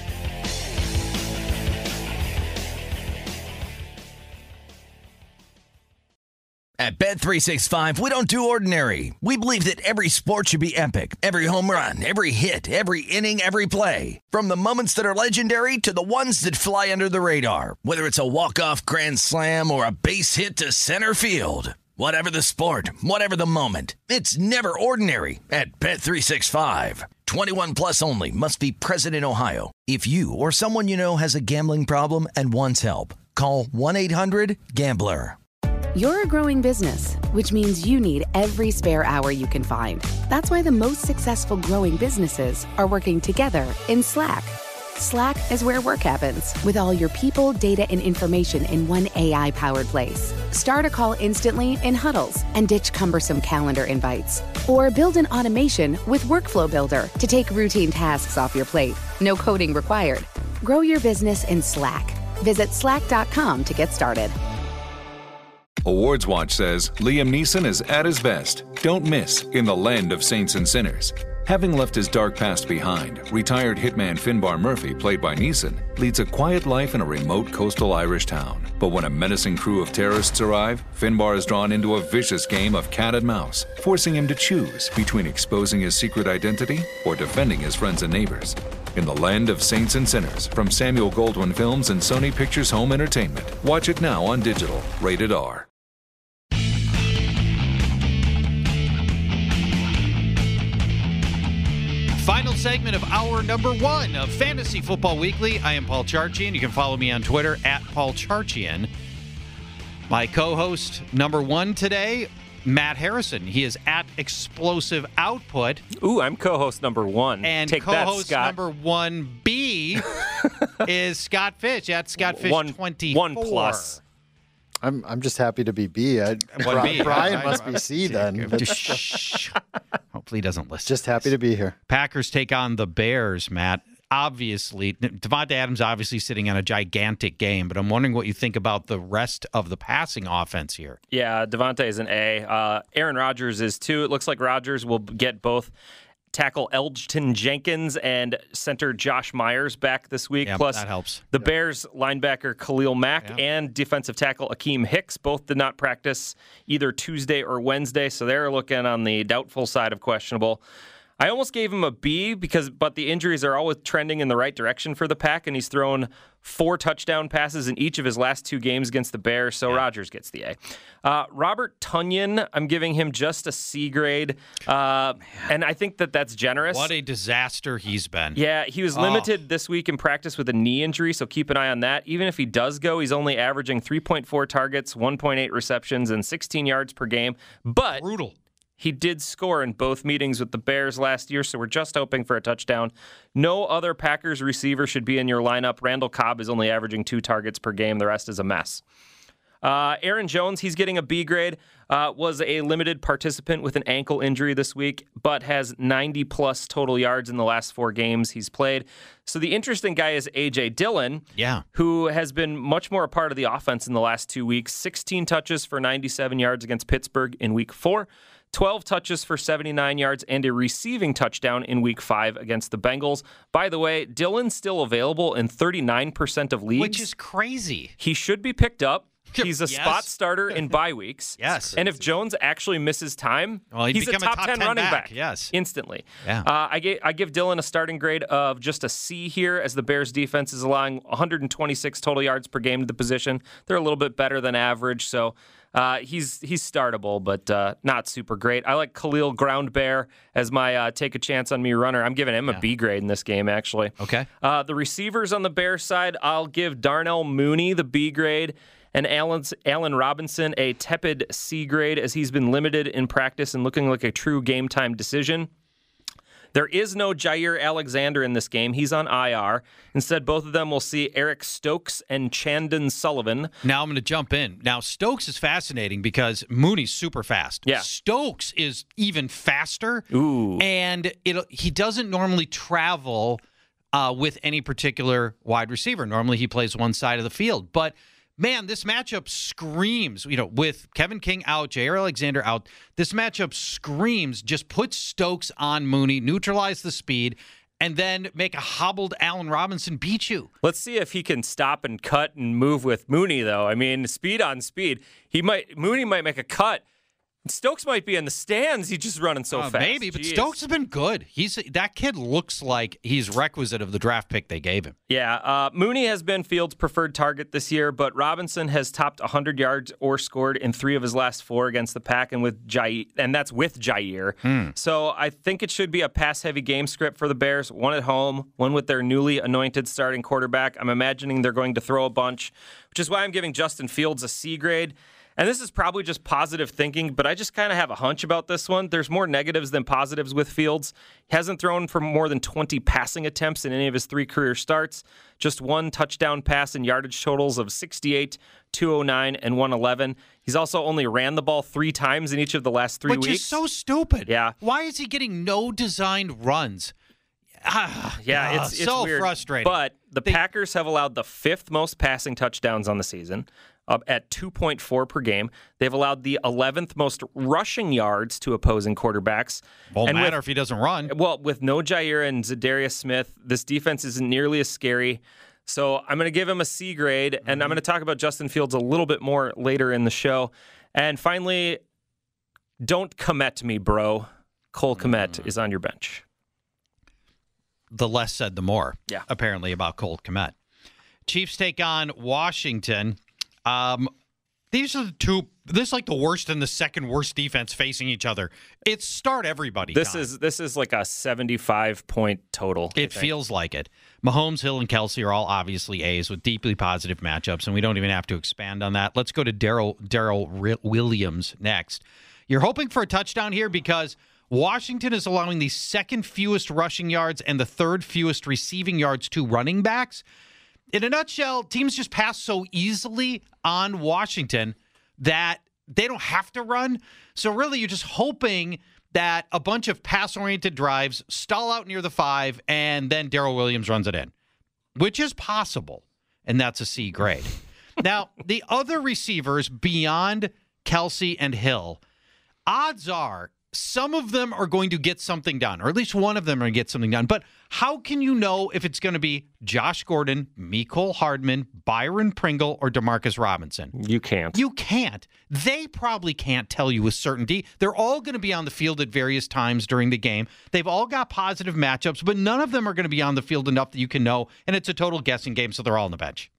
Speaker 1: At Bet365, we don't do ordinary. We believe that every sport should be epic. Every home run, every hit, every inning, every play. From the moments that are legendary to the ones that fly under the radar. Whether it's a walk-off grand slam or a base hit to center field. Whatever the sport, whatever the moment. It's never ordinary at Bet365. 21 plus only. Must be present in Ohio. If you or someone you know has a gambling problem and wants help, call 1-800-GAMBLER.
Speaker 8: You're a growing business, which means you need every spare hour you can find. That's why the most successful growing businesses are working together in Slack. Slack is where work happens, with all your people, data, and information in one AI-powered place. Start a call instantly in huddles and ditch cumbersome calendar invites. Or build an automation with Workflow Builder to take routine tasks off your plate. No coding required. Grow your business in Slack. Visit slack.com to get started.
Speaker 9: Awards Watch says Liam Neeson is at his best. Don't miss in the land of saints and sinners. Having left his dark past behind, retired hitman Finbar Murphy, played by Neeson, leads a quiet life in a remote coastal Irish town. But when a menacing crew of terrorists arrive, Finbar is drawn into a vicious game of cat and mouse, forcing him to choose between exposing his secret identity or defending his friends and neighbors. In the land of saints and sinners, from Samuel Goldwyn Films and Sony Pictures Home Entertainment. Watch it now on digital. Rated R.
Speaker 4: Final segment of hour number 1 of Fantasy Football Weekly. I am Paul Charchian. You can follow me on Twitter at Paul Charchian. My co-host number 1 today, Matt Harrison. He is at Explosive Output.
Speaker 7: Ooh, I'm co-host number 1.
Speaker 4: And
Speaker 7: take
Speaker 4: co-host
Speaker 7: that, Scott.
Speaker 4: number 1B is Scott Fish at ScottFish24.
Speaker 7: 1 plus.
Speaker 6: I'm just happy to be B. Brian must be C then.
Speaker 4: Shh. Hopefully he doesn't listen.
Speaker 6: Just happy to be here.
Speaker 4: Packers take on the Bears, Matt. Obviously, Davante Adams obviously sitting on a gigantic game, but I'm wondering what you think about the rest of the passing offense here.
Speaker 7: Yeah, Davante is an A. Aaron Rodgers is too. It looks like Rodgers will get both tackle Elgton Jenkins and center Josh Myers back this week.
Speaker 4: Yeah,
Speaker 7: Plus,
Speaker 4: that helps.
Speaker 7: The Bears linebacker Khalil Mack and defensive tackle Akeem Hicks both did not practice either Tuesday or Wednesday, so they're looking on the doubtful side of questionable. I almost gave him a B but the injuries are always trending in the right direction for the Pack, and he's thrown 4 touchdown passes in each of his last 2 games against the Bears, so Rodgers gets the A. Robert Tonyan, I'm giving him just a C grade, and I think that's generous.
Speaker 4: What a disaster he's been.
Speaker 7: Yeah, he was limited this week in practice with a knee injury, so keep an eye on that. Even if he does go, he's only averaging 3.4 targets, 1.8 receptions, and 16 yards per game. But
Speaker 4: brutal.
Speaker 7: He did score in both meetings with the Bears last year, so we're just hoping for a touchdown. No other Packers receiver should be in your lineup. Randall Cobb is only averaging 2 targets per game. The rest is a mess. Aaron Jones, he's getting a B grade, was a limited participant with an ankle injury this week, but has 90-plus total yards in the last 4 games he's played. So the interesting guy is A.J. Dillon, who has been much more a part of the offense in the last 2 weeks. 16 touches for 97 yards against Pittsburgh in Week 4. 12 touches for 79 yards and a receiving touchdown in Week 5 against the Bengals. By the way, Dillon's still available in 39% of leagues.
Speaker 4: Which is crazy.
Speaker 7: He should be picked up. He's a spot starter in bye weeks.
Speaker 4: Yes.
Speaker 7: And if Jones actually misses time,
Speaker 4: he'd
Speaker 7: he's a
Speaker 4: become
Speaker 7: top 10 running back.
Speaker 4: Yes.
Speaker 7: Instantly.
Speaker 4: Yeah.
Speaker 7: I give Dillon a starting grade of just a C here, as the Bears defense is allowing 126 total yards per game to the position. They're a little bit better than average, so he's startable, but not super great. I like Khalil Groundbear as my take a chance on me runner. I'm giving him a B grade in this game, actually.
Speaker 4: Okay.
Speaker 7: The receivers on the Bears side, I'll give Darnell Mooney the B grade and Allen Robinson a tepid C grade, as he's been limited in practice and looking like a true game-time decision. There is no Jair Alexander in this game. He's on IR. Instead, both of them will see Eric Stokes and Chandon Sullivan.
Speaker 4: Now I'm going to jump in. Now, Stokes is fascinating because Mooney's super fast.
Speaker 7: Yeah.
Speaker 4: Stokes is even faster.
Speaker 7: Ooh.
Speaker 4: And he doesn't normally travel with any particular wide receiver. Normally he plays one side of the field. But man, this matchup screams, with Kevin King out, Jair Alexander out, this matchup screams just put Stokes on Mooney, neutralize the speed, and then make a hobbled Allen Robinson beat you.
Speaker 7: Let's see if he can stop and cut and move with Mooney, though. I mean, speed on speed. Mooney might make a cut. Stokes might be in the stands. He's just running so fast.
Speaker 4: Maybe, but Stokes has been good. That kid looks like he's requisite of the draft pick they gave him.
Speaker 7: Yeah, Mooney has been Fields' preferred target this year, but Robinson has topped 100 yards or scored in 3 of his last 4 against the Pack, and that's with Jair. So I think it should be a pass-heavy game script for the Bears. 1 at home, 1 with their newly anointed starting quarterback. I'm imagining they're going to throw a bunch, which is why I'm giving Justin Fields a C grade. And this is probably just positive thinking, but I just kind of have a hunch about this one. There's more negatives than positives with Fields. He hasn't thrown for more than 20 passing attempts in any of his 3 career starts. Just 1 touchdown pass and yardage totals of 68, 209, and 111. He's also only ran the ball 3 times in each of the last 3 weeks.
Speaker 4: Which is so stupid.
Speaker 7: Yeah.
Speaker 4: Why is he getting no designed runs?
Speaker 7: It's
Speaker 4: so
Speaker 7: weird.
Speaker 4: Frustrating.
Speaker 7: But the Packers have allowed the 5th most passing touchdowns on the season, at 2.4 per game. They've allowed the 11th most rushing yards to opposing quarterbacks.
Speaker 4: Won't matter if he doesn't run.
Speaker 7: Well, with no Jair and Zadarius Smith, this defense isn't nearly as scary. So I'm going to give him a C grade, and I'm going to talk about Justin Fields a little bit more later in the show. And finally, don't Kmet me, bro. Cole Kmet is on your bench.
Speaker 4: The less said, the more, apparently, about Cole Kmet. Chiefs take on Washington. These are the 2. This is like the worst and the second worst defense facing each other. It's start everybody.
Speaker 7: This is like a 75-point total.
Speaker 4: It feels like it. Mahomes, Hill, and Kelsey are all obviously A's with deeply positive matchups, and we don't even have to expand on that. Let's go to Darrell Williams next. You're hoping for a touchdown here because Washington is allowing the 2nd fewest rushing yards and the 3rd fewest receiving yards to running backs. In a nutshell, teams just pass so easily on Washington that they don't have to run. So really, you're just hoping that a bunch of pass-oriented drives stall out near the 5, and then Darrell Williams runs it in, which is possible, and that's a C grade. Now, the other receivers beyond Kelsey and Hill, odds are some of them are going to get something done, or at least one of them are going to get something done. But how can you know if it's going to be Josh Gordon, Mecole Hardman, Byron Pringle, or Demarcus Robinson?
Speaker 7: You can't.
Speaker 4: You can't. They probably can't tell you with certainty. They're all going to be on the field at various times during the game. They've all got positive matchups, but none of them are going to be on the field enough that you can know, and it's a total guessing game, so they're all on the bench.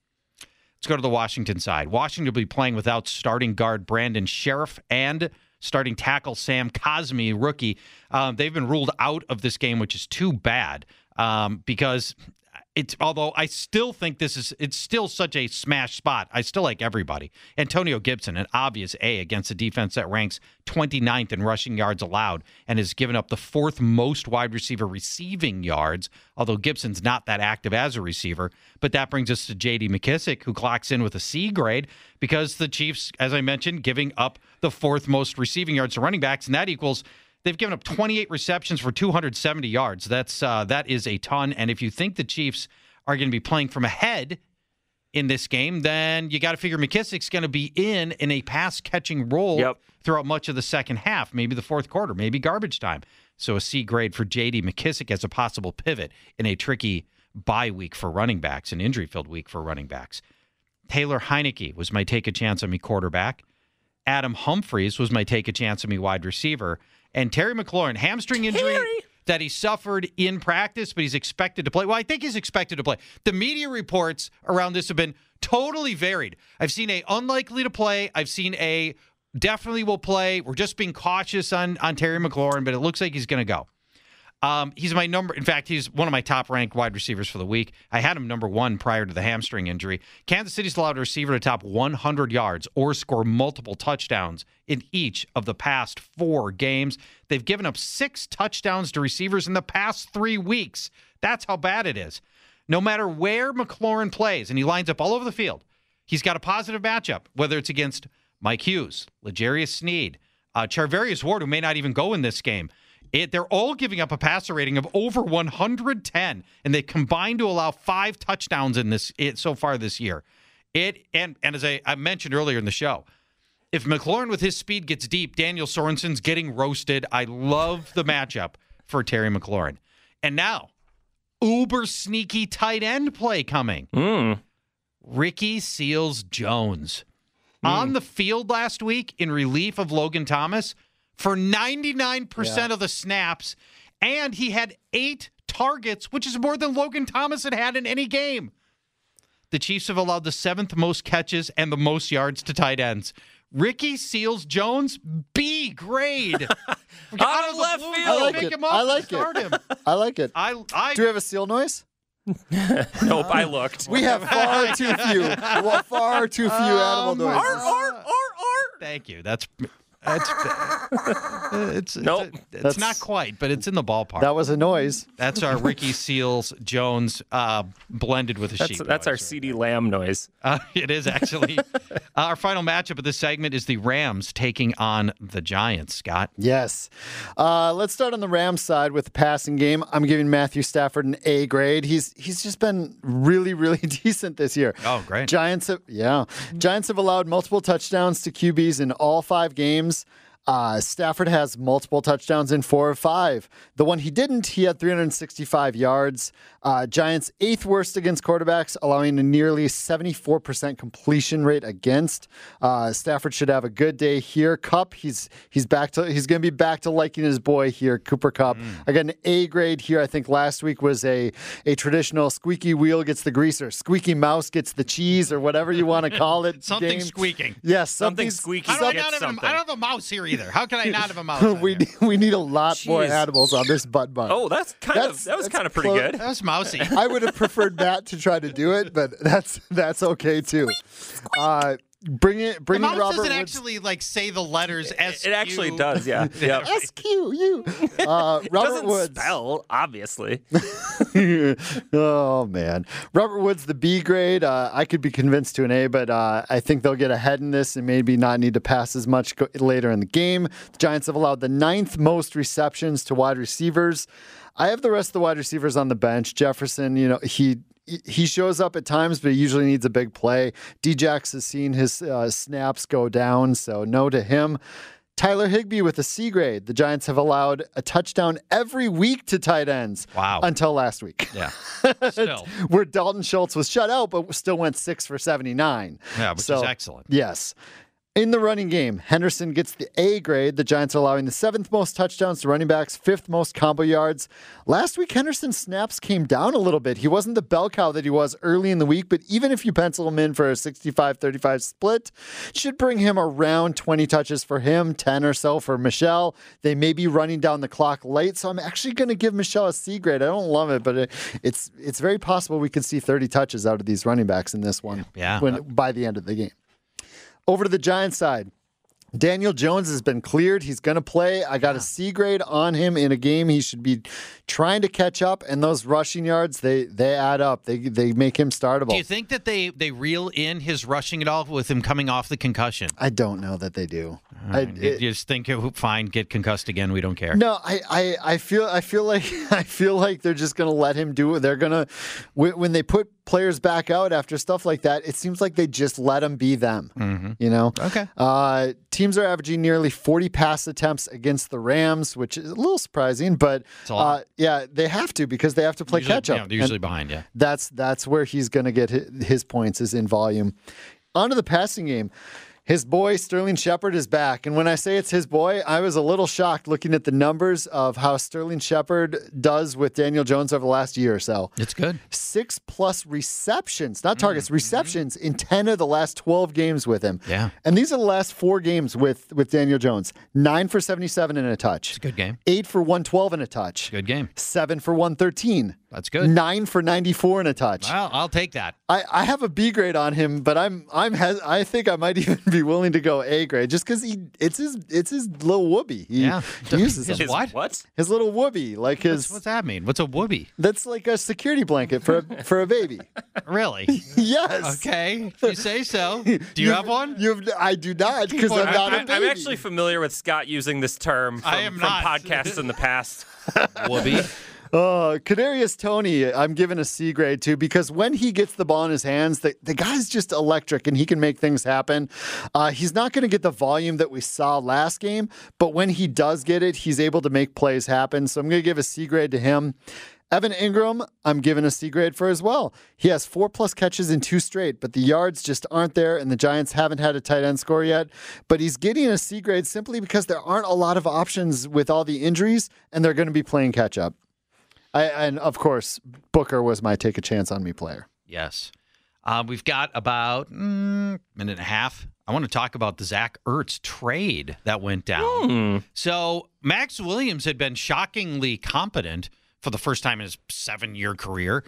Speaker 4: Let's go to the Washington side. Washington will be playing without starting guard Brandon Sheriff and starting tackle Sam Cosmi, rookie. They've been ruled out of this game, which is too bad because although I still think it's still such a smash spot. I still like everybody. Antonio Gibson, an obvious A against a defense that ranks 29th in rushing yards allowed and has given up the 4th most wide receiver receiving yards, although Gibson's not that active as a receiver. But that brings us to J.D. McKissic, who clocks in with a C grade because the Chiefs, as I mentioned, giving up the 4th most receiving yards to running backs, and that equals they've given up 28 receptions for 270 yards. That is a ton. And if you think the Chiefs are going to be playing from ahead in this game, then you got to figure McKissic's going to be in a pass-catching role throughout much of the second half, maybe the fourth quarter, maybe garbage time. So a C grade for J.D. McKissic as a possible pivot in a tricky bye week for running backs, an injury-filled week for running backs. Taylor Heineke was my take a chance on me quarterback. Adam Humphries was my take a chance on me wide receiver. And Terry McLaurin, hamstring injury that he suffered in practice, but he's expected to play. Well, I think he's expected to play. The media reports around this have been totally varied. I've seen a unlikely to play. I've seen a definitely will play. We're just being cautious on Terry McLaurin, but it looks like he's going to go. He's my number. In fact, he's one of my top-ranked wide receivers for the week. I had him number 1 prior to the hamstring injury. Kansas City's allowed a receiver to top 100 yards or score multiple touchdowns in each of the past 4 games. They've given up 6 touchdowns to receivers in the past 3 weeks. That's how bad it is. No matter where McLaurin plays, and he lines up all over the field, he's got a positive matchup, whether it's against Mike Hughes, L'Jarius Sneed, Charvarius Ward, who may not even go in this game. They're all giving up a passer rating of over 110, and they combined to allow 5 touchdowns in this so far this year. And as I mentioned earlier in the show, if McLaurin with his speed gets deep, Daniel Sorensen's getting roasted. I love the matchup for Terry McLaurin. And now, uber sneaky tight end play coming. Ricky Seals-Jones. On the field last week in relief of Logan Thomas for 99% of the snaps, and he had 8 targets, which is more than Logan Thomas had in any game. The Chiefs have allowed the 7th most catches and the most yards to tight ends. Ricky Seals-Jones, B grade.
Speaker 7: Out of left field.
Speaker 6: I like it. I like it. I like it. Do we have a seal noise?
Speaker 7: Nope, I looked.
Speaker 6: We have far too few. Far too few animal noises.
Speaker 4: Thank you. It's not quite, but it's in the ballpark.
Speaker 6: That was a noise.
Speaker 4: That's our Ricky Seals-Jones blended with a sheep.
Speaker 7: That's our CeeDee Lamb noise.
Speaker 4: It is actually. Our final matchup of this segment is the Rams taking on the Giants. Scott?
Speaker 6: Yes. Let's start on the Rams side with the passing game. I'm giving Matthew Stafford an A grade. He's just been really, really decent this year.
Speaker 4: Oh, great.
Speaker 6: Giants have allowed multiple touchdowns to QBs in all 5 games. Stafford has multiple touchdowns in 4 of 5. The one he didn't, he had 365 yards. Giants 8th worst against quarterbacks, allowing a nearly 74% completion rate against. Stafford should have a good day here. Kupp, he's going to be back to liking his boy here, Cooper Kupp. I got an A grade here. I think last week was a traditional squeaky wheel gets the grease, or squeaky mouse gets the cheese, or whatever you want to call it.
Speaker 4: Something
Speaker 6: game.
Speaker 4: Squeaking.
Speaker 6: Yes,
Speaker 7: something squeaky.
Speaker 4: I don't have a mouse here either. How can I not have a mouse?
Speaker 6: we need a lot more animals on this butt bun.
Speaker 7: Oh, that was kind of pretty good.
Speaker 4: That was mousy.
Speaker 6: I would have preferred Matt to try to do it, but that's okay too. Bring in
Speaker 4: the mouse
Speaker 6: Robert
Speaker 4: doesn't
Speaker 6: Woods.
Speaker 4: actually say the letters S.
Speaker 7: It actually does, yeah. Yep.
Speaker 6: SQU. Robert
Speaker 7: doesn't
Speaker 6: Woods.
Speaker 7: spell, obviously.
Speaker 6: Oh man, Robert Woods, the B grade. I could be convinced to an A, but I think they'll get ahead in this and maybe not need to pass as much later in the game. The Giants have allowed the 9th most receptions to wide receivers. I have the rest of the wide receivers on the bench. Jefferson, he shows up at times, but he usually needs a big play. Djax has seen his snaps go down, so no to him. Tyler Higbee with a C grade. The Giants have allowed a touchdown every week to tight ends.
Speaker 4: Wow.
Speaker 6: Until last week.
Speaker 4: Yeah. Still.
Speaker 6: Where Dalton Schultz was shut out, but still went 6 for 79.
Speaker 4: Yeah, which is excellent.
Speaker 6: Yes. In the running game, Henderson gets the A grade. The Giants are allowing the 7th most touchdowns to running backs, 5th most combo yards. Last week, Henderson's snaps came down a little bit. He wasn't the bell cow that he was early in the week, but even if you pencil him in for a 65-35 split, it should bring him around 20 touches for him, 10 or so for Michel. They may be running down the clock late, so I'm actually going to give Michel a C grade. I don't love it, but it's very possible we could see 30 touches out of these running backs in this one by the end of the game. Over to the Giants side. Daniel Jones has been cleared. He's going to play. I got a C grade on him in a game. He should be trying to catch up, and those rushing yards, they add up. They make him startable.
Speaker 4: Do you think that they reel in his rushing at all with him coming off the concussion?
Speaker 6: I don't know that they do.
Speaker 4: You just think, fine, get concussed again. We don't care.
Speaker 6: No, I feel like they're just going to let him do it. They're going to when they put players back out after stuff like that, it seems like they just let them be them.
Speaker 4: Mm-hmm.
Speaker 6: You know?
Speaker 4: Okay.
Speaker 6: Teams are averaging nearly 40 pass attempts against the Rams, which is a little surprising, but yeah, they have to because they have to play catch up.
Speaker 4: Yeah, they're usually behind. Yeah,
Speaker 6: that's where he's going to get his points is in volume. On to the passing game. His boy, Sterling Shepard, is back. And when I say it's his boy, I was a little shocked looking at the numbers of how Sterling Shepard does with Daniel Jones over the last year or so.
Speaker 4: It's good.
Speaker 6: 6+ receptions, not targets, receptions in 10 of the last 12 games with him.
Speaker 4: Yeah.
Speaker 6: And these are the last 4 games with Daniel Jones. 9 for 77 in a touch.
Speaker 4: It's a good game.
Speaker 6: 8 for 112 in a touch.
Speaker 4: Good game.
Speaker 6: 7 for 113.
Speaker 4: That's good.
Speaker 6: 9 for 94 in a touch.
Speaker 4: Well, I'll take that.
Speaker 6: I have a B grade on him, but I think I might even be willing to go A grade just because it's his little whoopee. He uses
Speaker 4: his
Speaker 6: them.
Speaker 7: What?
Speaker 6: His little whoopee, like his.
Speaker 4: What's that mean? What's a whoopee?
Speaker 6: That's like a security blanket for a baby.
Speaker 4: Really?
Speaker 6: Yes.
Speaker 4: Okay, if you say so. Do you have one?
Speaker 6: I do not because I'm not a baby.
Speaker 7: I'm actually familiar with Scott using this term from podcasts in the past.
Speaker 4: Whoopee.
Speaker 6: Kadarius Toney, I'm giving a C grade to because when he gets the ball in his hands, the guy's just electric and he can make things happen. He's not going to get the volume that we saw last game, but when he does get it, he's able to make plays happen. So I'm going to give a C grade to him. Evan Ingram, I'm giving a C grade for as well. He has 4+ catches in 2 straight, but the yards just aren't there, and the Giants haven't had a tight end score yet. But he's getting a C grade simply because there aren't a lot of options with all the injuries, and they're going to be playing catch up. And, of course, Booker was my take a chance on me player.
Speaker 4: Yes. We've got about a minute and a half. I want to talk about the Zach Ertz trade that went down. So Max Williams had been shockingly competent for the first time in his 7-year career.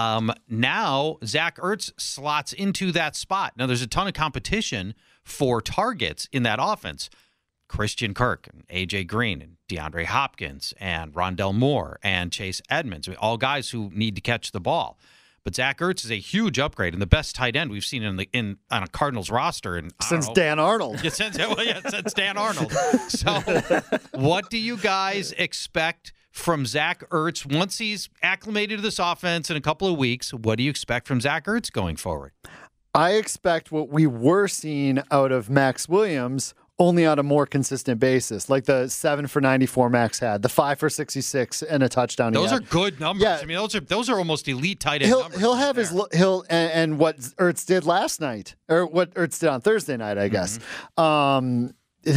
Speaker 4: Now Zach Ertz slots into that spot. Now there's a ton of competition for targets in that offense. Christian Kirk and A.J. Green and DeAndre Hopkins and Rondell Moore and Chase Edmonds, all guys who need to catch the ball. But Zach Ertz is a huge upgrade and the best tight end we've seen on a Cardinals roster
Speaker 6: since Dan Arnold.
Speaker 4: Since Dan Arnold. So, what do you guys expect from Zach Ertz once he's acclimated to this offense in a couple of weeks? What do you expect from Zach Ertz going forward?
Speaker 6: I expect what we were seeing out of Max Williams, only on a more consistent basis, like the 7 for 94 Max had, the 5 for 66 and a touchdown.
Speaker 4: Those are good numbers. Yeah. I mean, those are almost elite tight end numbers.
Speaker 6: He'll have and what Ertz did last night, or what Ertz did on Thursday night, I guess. I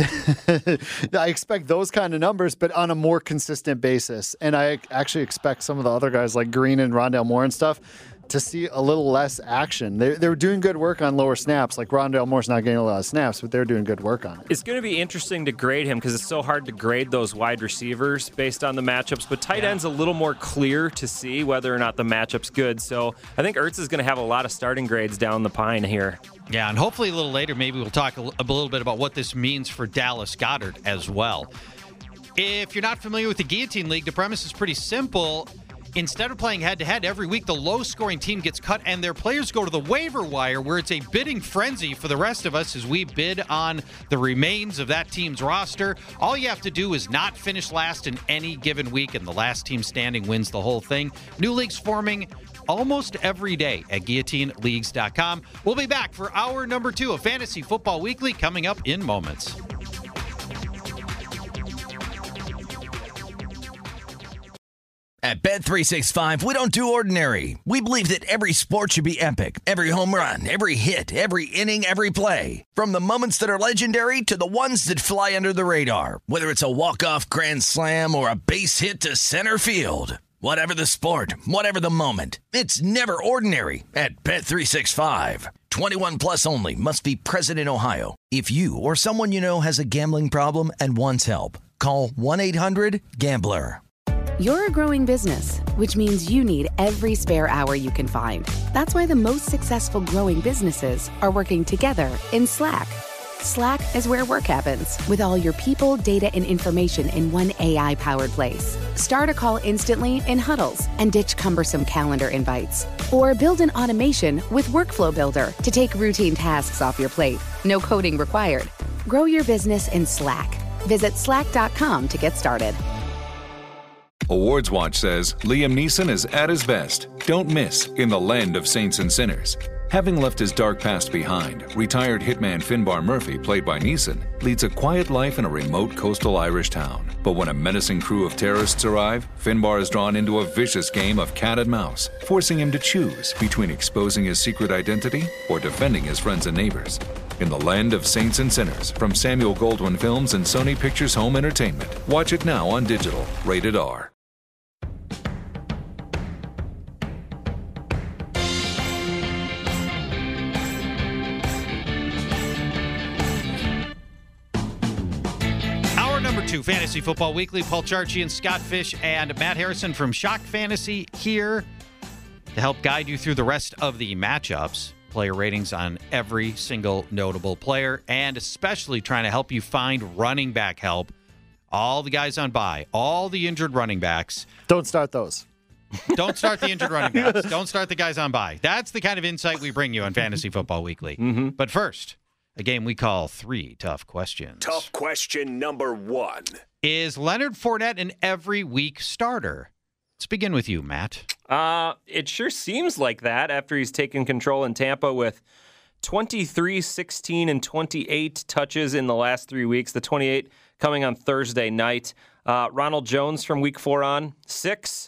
Speaker 6: expect those kind of numbers, but on a more consistent basis. And I actually expect some of the other guys like Green and Rondell Moore and stuff to see a little less action. They were doing good work on lower snaps. Like Rondell Moore's not getting a lot of snaps, but they're doing good work on it.
Speaker 7: It's going to be interesting to grade him because it's so hard to grade those wide receivers based on the matchups. But tight end's a little more clear to see whether or not the matchup's good. So I think Ertz is going to have a lot of starting grades down the pine here.
Speaker 4: Yeah, and hopefully a little later, maybe we'll talk a little bit about what this means for Dallas Goedert as well. If you're not familiar with the Guillotine League, the premise is pretty simple. Instead of playing head-to-head every week, the low-scoring team gets cut, and their players go to the waiver wire, where it's a bidding frenzy for the rest of us as we bid on the remains of that team's roster. All you have to do is not finish last in any given week, and the last team standing wins the whole thing. New leagues forming almost every day at GuillotineLeagues.com. We'll be back for hour number 2 of Fantasy Football Weekly coming up in moments.
Speaker 1: At Bet365, we don't do ordinary. We believe that every sport should be epic. Every home run, every hit, every inning, every play. From the moments that are legendary to the ones that fly under the radar. Whether it's a walk-off grand slam or a base hit to center field. Whatever the sport, whatever the moment. It's never ordinary at Bet365. 21 plus only. Must be present in Ohio. If you or someone you know has a gambling problem and wants help, call 1-800-GAMBLER.
Speaker 8: You're a growing business, which means you need every spare hour you can find. That's why the most successful growing businesses are working together in Slack. Slack is where work happens, with all your people, data, and information in one AI-powered place. Start a call instantly in huddles and ditch cumbersome calendar invites. Or build an automation with Workflow Builder to take routine tasks off your plate. No coding required. Grow your business in Slack. Visit slack.com to get started.
Speaker 9: Awards Watch says Liam Neeson is at his best. Don't miss in the land of saints and sinners. Having left his dark past behind, retired hitman Finbar Murphy, played by Neeson, leads a quiet life in a remote coastal Irish town. But when a menacing crew of terrorists arrive, Finbar is drawn into a vicious game of cat and mouse, forcing him to choose between exposing his secret identity or defending his friends and neighbors. In the land of saints and sinners, from Samuel Goldwyn Films and Sony Pictures Home Entertainment. Watch it now on digital. Rated R.
Speaker 4: Number 2, Fantasy Football Weekly. Paul Charchi and Scott Fish and Matt Harrison from Shock Fantasy here to help guide you through the rest of the matchups, player ratings on every single notable player, and especially trying to help you find running back help. All the guys on bye, all the injured running backs.
Speaker 6: Don't start those.
Speaker 4: Don't start the injured running backs. Don't start the guys on bye. That's the kind of insight we bring you on Fantasy Football Weekly.
Speaker 7: Mm-hmm.
Speaker 4: But first, a game we call 3 Tough Questions.
Speaker 10: Tough question number 1.
Speaker 4: Is Leonard Fournette an every week starter? Let's begin with you, Matt.
Speaker 7: It sure seems like that after he's taken control in Tampa with 23, 16, and 28 touches in the last 3 weeks. The 28 coming on Thursday night. Ronald Jones from week 4 on, 6,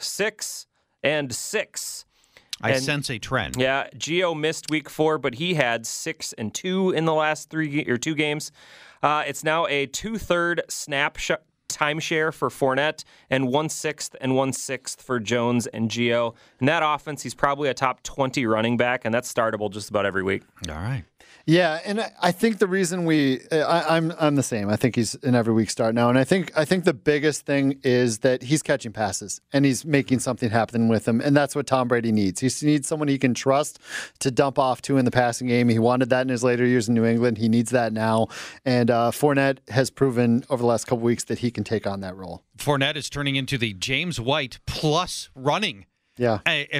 Speaker 7: 6, and 6.
Speaker 4: I sense a trend.
Speaker 7: Yeah, Gio missed week 4, but he had 6 and 2 in the last 2 games. It's now a 2/3 snap timeshare for Fournette and 1/6 and 1/6 for Jones and Gio. In that offense, he's probably a top 20 running back, and that's startable just about every week.
Speaker 4: All right.
Speaker 6: Yeah, and I think the reason I'm the same. I think he's an every week start now, and I think the biggest thing is that he's catching passes and he's making something happen with them, and that's what Tom Brady needs. He needs someone he can trust to dump off to in the passing game. He wanted that in his later years in New England. He needs that now, and Fournette has proven over the last couple weeks that he can take on that role.
Speaker 4: Fournette is turning into the James White plus running.
Speaker 6: Yeah,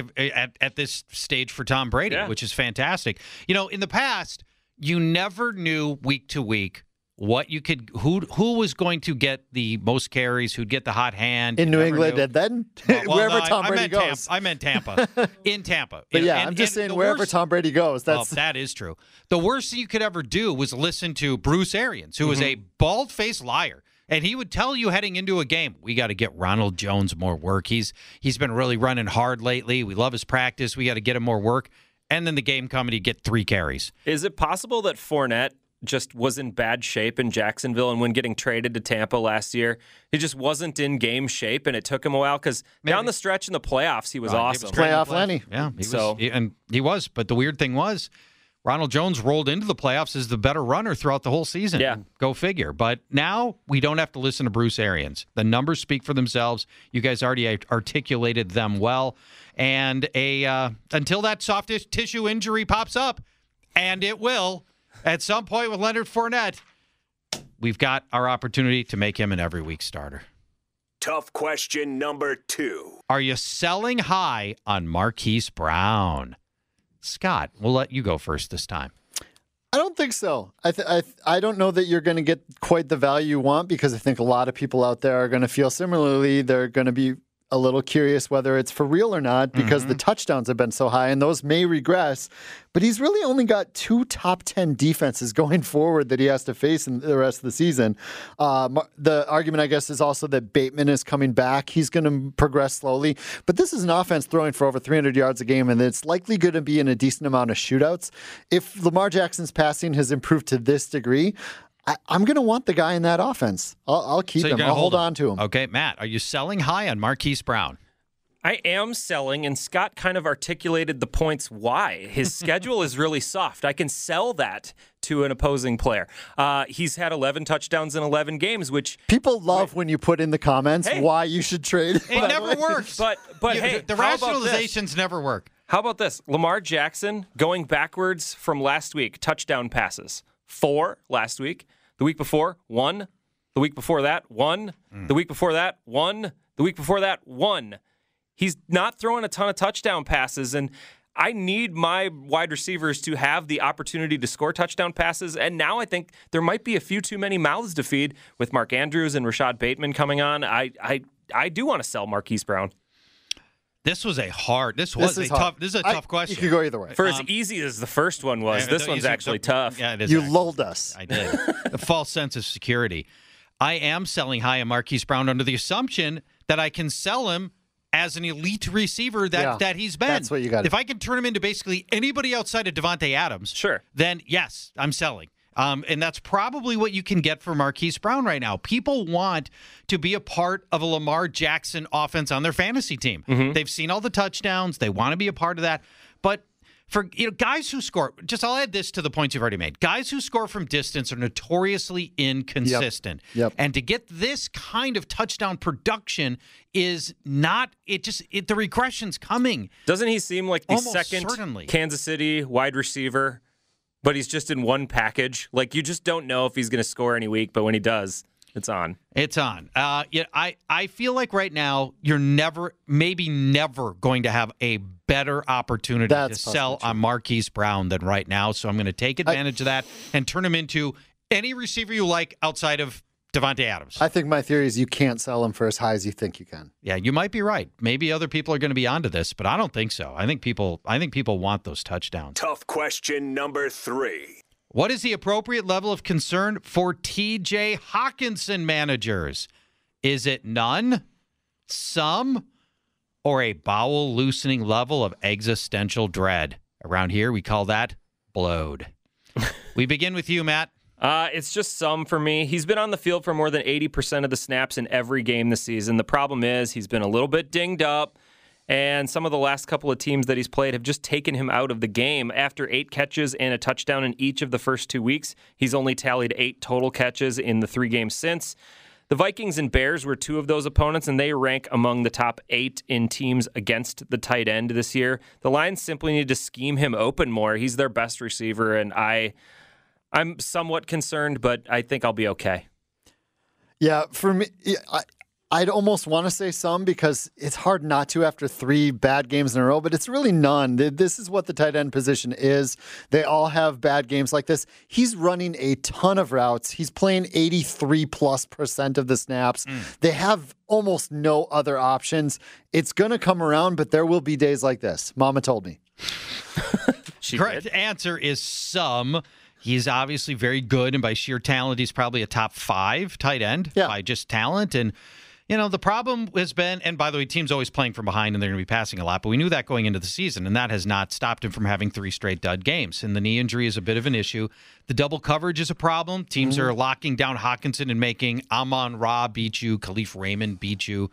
Speaker 4: at this stage for Tom Brady, which is fantastic. You know, in the past, you never knew week to week what you could who was going to get the most carries, who'd get the hot hand
Speaker 6: in New England, and then wherever Tom Brady goes.
Speaker 4: I meant Tampa. In Tampa.
Speaker 6: But I'm just saying wherever Tom Brady goes.
Speaker 4: That is true. The worst thing you could ever do was listen to Bruce Arians, who was a bald-faced liar. And he would tell you heading into a game, we got to get Ronald Jones more work. He's been really running hard lately. We love his practice. We got to get him more work. And then the game come and he'd get 3 carries.
Speaker 7: Is it possible that Fournette just was in bad shape in Jacksonville, and when getting traded to Tampa last year, he just wasn't in game shape, and it took him a while? Because down the stretch in the playoffs, he was awesome.
Speaker 6: Playoff Lenny.
Speaker 4: Yeah, he was. But the weird thing was, Ronald Jones rolled into the playoffs as the better runner throughout the whole season.
Speaker 7: Yeah.
Speaker 4: Go figure. But now we don't have to listen to Bruce Arians. The numbers speak for themselves. You guys already articulated them well. And until that soft tissue injury pops up, and it will at some point with Leonard Fournette, we've got our opportunity to make him an every week starter.
Speaker 10: Tough question number 2.
Speaker 4: Are you selling high on Marquise Brown? Scott, we'll let you go first this time.
Speaker 6: I don't think so. I don't know that you're going to get quite the value you want, because I think a lot of people out there are going to feel similarly. They're going to be a little curious whether it's for real or not because the touchdowns have been so high and those may regress. But he's really only got 2 top 10 defenses going forward that he has to face in the rest of the season. The argument, I guess, is also that Bateman is coming back. He's going to progress slowly. But this is an offense throwing for over 300 yards a game, and it's likely going to be in a decent amount of shootouts. If Lamar Jackson's passing has improved to this degree, I'm going to want the guy in that offense. I'll keep him. I'll hold on to him.
Speaker 4: Okay, Matt, are you selling high on Marquise Brown?
Speaker 7: I am selling, and Scott kind of articulated the points why. His schedule is really soft. I can sell that to an opposing player. He's had 11 touchdowns in 11 games, which...
Speaker 6: People love when you put in the comments why you should trade.
Speaker 4: It never works.
Speaker 7: But hey,
Speaker 4: the rationalizations never work.
Speaker 7: How about this? Lamar Jackson going backwards from last week, touchdown passes. 4 last week. The week before, 1. The week before that, 1. The week before that, 1. The week before that, 1. He's not throwing a ton of touchdown passes, and I need my wide receivers to have the opportunity to score touchdown passes. And now I think there might be a few too many mouths to feed with Mark Andrews and Rashad Bateman coming on. I do want to sell Marquise Brown.
Speaker 4: This is a tough question.
Speaker 6: You could go either way.
Speaker 7: For as easy as the first one was, this one's actually tough.
Speaker 4: Yeah, it is.
Speaker 6: You lulled us.
Speaker 4: I did. A false sense of security. I am selling high on Marquise Brown under the assumption that I can sell him as an elite receiver that he's been.
Speaker 6: That's what you got.
Speaker 4: If I can turn him into basically anybody outside of Devontae Adams,
Speaker 7: sure,
Speaker 4: then yes, I'm selling. And that's probably what you can get for Marquise Brown right now. People want to be a part of a Lamar Jackson offense on their fantasy team. They've seen all the touchdowns. They want to be a part of that. But for guys who score, I'll add this to the points you've already made. Guys who score from distance are notoriously inconsistent.
Speaker 6: Yep.
Speaker 4: And to get this kind of touchdown production is not, the regression's coming.
Speaker 7: Doesn't he seem like the
Speaker 4: Almost
Speaker 7: second
Speaker 4: certainly.
Speaker 7: Kansas City wide receiver, but he's just in one package? Like, you just don't know if he's going to score any week, but when he does, it's on.
Speaker 4: It's on. I feel like right now you're maybe never going to have a better opportunity to sell on Marquise Brown than right now. So I'm going to take advantage of that and turn him into any receiver you like outside of Devontae Adams.
Speaker 6: I think my theory is you can't sell him for as high as you think you can.
Speaker 4: Yeah, you might be right. Maybe other people are going to be onto this, but I don't think so. I think people want those touchdowns.
Speaker 10: Tough question number 3.
Speaker 4: What is the appropriate level of concern for TJ Hockenson managers? Is it none, some, or a bowel-loosening level of existential dread? Around here, we call that blowed. We begin with you, Matt.
Speaker 7: It's just some for me. He's been on the field for more than 80% of the snaps in every game this season. The problem is he's been a little bit dinged up, and some of the last couple of teams that he's played have just taken him out of the game. After 8 catches and a touchdown in each of the first 2 weeks, he's only tallied 8 total catches in the 3 games since. The Vikings and Bears were 2 of those opponents, and they rank among the top 8 in teams against the tight end this year. The Lions simply need to scheme him open more. He's their best receiver, and I'm somewhat concerned, but I think I'll be okay.
Speaker 6: Yeah, for me, I'd almost want to say some because it's hard not to after 3 bad games in a row, but it's really none. This is what the tight end position is. They all have bad games like this. He's running a ton of routes. He's playing 83+% of the snaps. They have almost no other options. It's going to come around, but there will be days like this. Mama told me.
Speaker 4: Correct answer is some. He's obviously very good, and by sheer talent, he's probably a top 5 tight end by just talent. And the problem has been, and by the way, teams always playing from behind and they're going to be passing a lot, but we knew that going into the season, and that has not stopped him from having 3 straight dud games. And the knee injury is a bit of an issue. The double coverage is a problem. Teams are locking down Hockenson and making Amon-Ra beat you, Khalif Raymond beat you.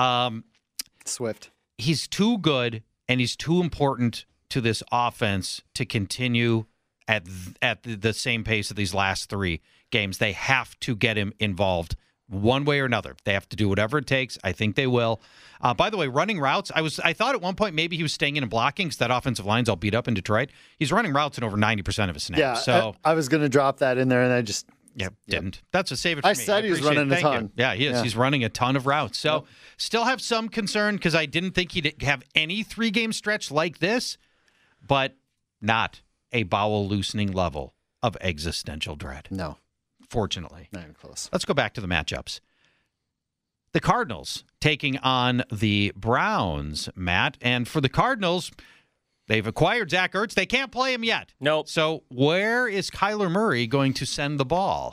Speaker 6: Swift.
Speaker 4: He's too good, and he's too important to this offense to continue at the same pace of these last 3 games. They have to get him involved one way or another. They have to do whatever it takes. I think they will. By the way, running routes, I thought at one point maybe he was staying in and blocking because that offensive line's all beat up in Detroit. He's running routes in over 90% of his snaps.
Speaker 6: Yeah,
Speaker 4: so
Speaker 6: I was going to drop that in there, and I just...
Speaker 4: didn't. That's a save it for me.
Speaker 6: I said he was running a ton.
Speaker 4: Yeah, he is. Yeah. He's running a ton of routes. So still have some concern because I didn't think he'd have any 3-game stretch like this, but not a bowel-loosening level of existential dread.
Speaker 6: No.
Speaker 4: Fortunately.
Speaker 6: Not even close.
Speaker 4: Let's go back to the matchups. the Cardinals taking on the Browns, Matt. And for the Cardinals, they've acquired Zach Ertz. They can't play him yet.
Speaker 7: Nope.
Speaker 4: So where is Kyler Murray going to send the ball?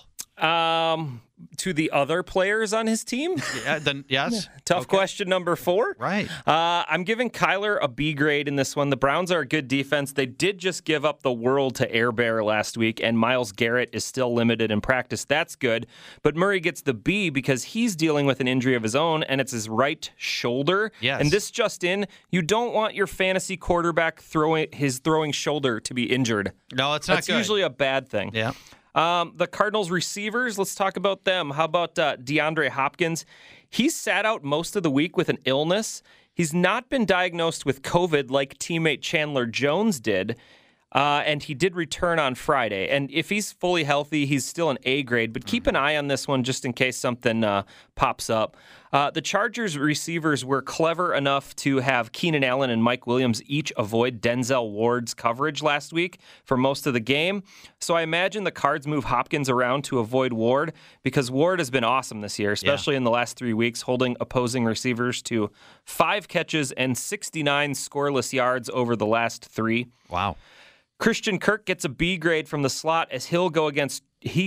Speaker 7: To the other players on his team?
Speaker 4: Yes.
Speaker 7: Tough question number 4.
Speaker 4: Right.
Speaker 7: I'm giving Kyler a B grade in this one. The Browns are a good defense. They did just give up the world to Air Bear last week, and Myles Garrett is still limited in practice. That's good. But Murray gets the B because he's dealing with an injury of his own, and it's his right shoulder.
Speaker 4: Yes.
Speaker 7: And this just in, you don't want your fantasy quarterback throwing shoulder to be injured.
Speaker 4: No, it's not
Speaker 7: That's
Speaker 4: good.
Speaker 7: usually a bad thing.
Speaker 4: Yeah.
Speaker 7: The Cardinals receivers, let's talk about them. How about DeAndre Hopkins? He's sat out most of the week with an illness. He's not been diagnosed with COVID like teammate Chandler Jones did, and he did return on Friday. And if he's fully healthy, he's still an A grade, but keep an eye on this one just in case something pops up. The Chargers receivers were clever enough to have Keenan Allen and Mike Williams each avoid Denzel Ward's coverage last week for most of the game. So I imagine the Cards move Hopkins around to avoid Ward because Ward has been awesome this year, especially in the last 3 weeks, holding opposing receivers to 5 catches and 69 scoreless yards over the last 3.
Speaker 4: Wow.
Speaker 7: Christian Kirk gets a B grade from the slot as he will go against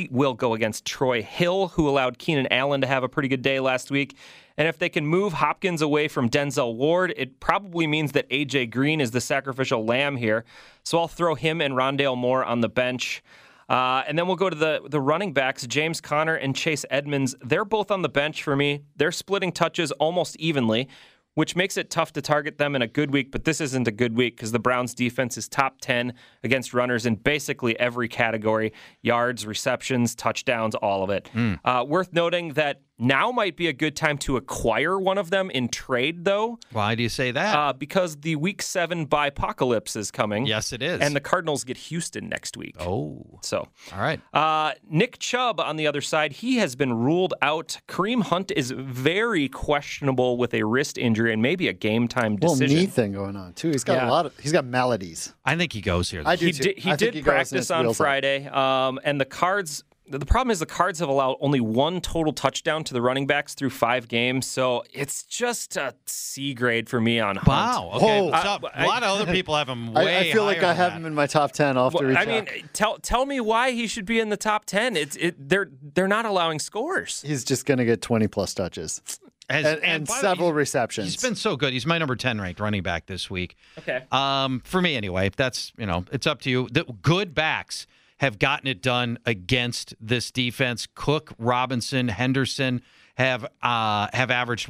Speaker 7: Troy Hill, who allowed Keenan Allen to have a pretty good day last week. And if they can move Hopkins away from Denzel Ward, it probably means that A.J. Green is the sacrificial lamb here. So I'll throw him and Rondale Moore on the bench. And then we'll go to the running backs, James Conner and Chase Edmonds. They're both on the bench for me. They're splitting touches almost evenly, which makes it tough to target them in a good week, but this isn't a good week because the Browns' defense is top 10 against runners in basically every category: yards, receptions, touchdowns, all of it. Worth noting that now might be a good time to acquire one of them in trade, though.
Speaker 4: Why do you say that?
Speaker 7: Because the Week 7 bye-apocalypse is coming.
Speaker 4: Yes, it is.
Speaker 7: And the Cardinals get Houston next week.
Speaker 4: Oh.
Speaker 7: So.
Speaker 4: All right.
Speaker 7: Nick Chubb, on the other side, he has been ruled out. Kareem Hunt is very questionable with a wrist injury and maybe a game-time decision.
Speaker 6: Knee thing going on, too. He's got he's got maladies.
Speaker 4: I think he goes here.
Speaker 6: I do, too.
Speaker 7: He did practice on Friday, and the Cards... The problem is the Cards have allowed only 1 total touchdown to the running backs through 5 games, so it's just a C grade for me on Hunt.
Speaker 4: Wow. Okay.
Speaker 6: Whoa.
Speaker 4: A lot of other people have him way
Speaker 6: I feel like
Speaker 4: higher
Speaker 6: I have
Speaker 4: than
Speaker 6: him in my top 10. I'll have to recheck.
Speaker 7: I mean, tell me why he should be in the top 10. They're not allowing scores.
Speaker 6: He's just going to get 20-plus touches. And several receptions.
Speaker 4: He's been so good. He's my number 10 ranked running back this week.
Speaker 7: Okay.
Speaker 4: For me, anyway. That's, it's up to you. The good backs have gotten it done against this defense. Cook, Robinson, Henderson have averaged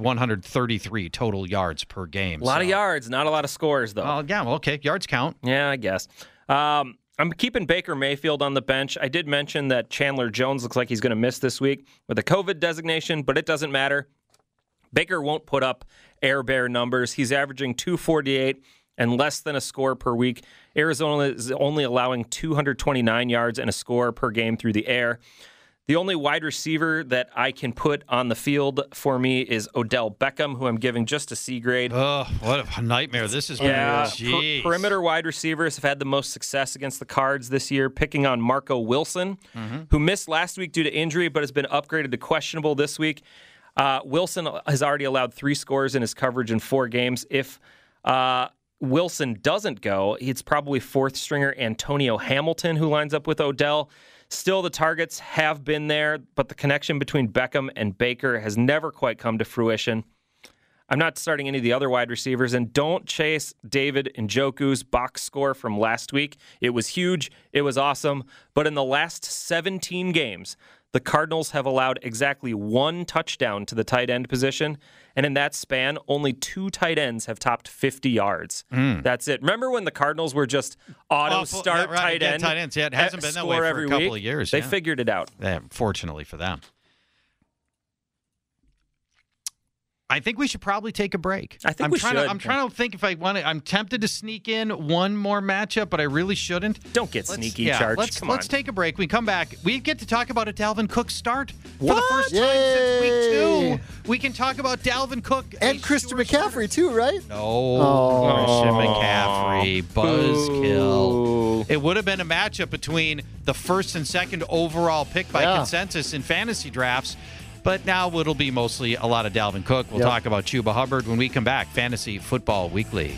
Speaker 4: 133 total yards per game.
Speaker 7: A lot of yards, not a lot of scores, though.
Speaker 4: Yeah, well, okay. Yards count.
Speaker 7: Yeah, I guess. I'm keeping Baker Mayfield on the bench. I did mention that Chandler Jones looks like he's going to miss this week with a COVID designation, but it doesn't matter. Baker won't put up Air Bear numbers. He's averaging 248 and less than a score per week. Arizona is only allowing 229 yards and a score per game through the air. The only wide receiver that I can put on the field for me is Odell Beckham, who I'm giving just a C grade.
Speaker 4: Oh, what a nightmare this is.
Speaker 7: Yeah, perimeter wide receivers have had the most success against the Cards this year, picking on Marco Wilson, who missed last week due to injury but has been upgraded to questionable this week. Wilson has already allowed 3 scores in his coverage in 4 games. If Wilson doesn't go, it's probably 4th stringer Antonio Hamilton who lines up with Odell. Still, the targets have been there, but the connection between Beckham and Baker has never quite come to fruition. I'm not starting any of the other wide receivers, and don't chase David Njoku's box score from last week. It was huge. It was awesome. But in the last 17 games, the Cardinals have allowed exactly 1 touchdown to the tight end position, and in that span, only 2 tight ends have topped 50 yards. That's it. Remember when the Cardinals were just auto-start tight end?
Speaker 4: Tight ends. Yeah, it hasn't been that way for a couple of years.
Speaker 7: They figured it out.
Speaker 4: Yeah, fortunately for them. I think we should probably take a break.
Speaker 7: I think we should.
Speaker 4: I'm trying to think if I want to. I'm tempted to sneak in one more matchup, but I really shouldn't.
Speaker 7: Don't get sneaky, Charge.
Speaker 4: Let's take a break. We come back. We get to talk about a Dalvin Cook start for the first time since week 2. We can talk about Dalvin Cook.
Speaker 6: And Christian McCaffrey, too, right?
Speaker 4: No. Christian McCaffrey. Buzzkill. It would have been a matchup between the first and second overall pick by consensus in fantasy drafts. But now it'll be mostly a lot of Dalvin Cook. We'll talk about Chuba Hubbard when we come back. Fantasy Football Weekly.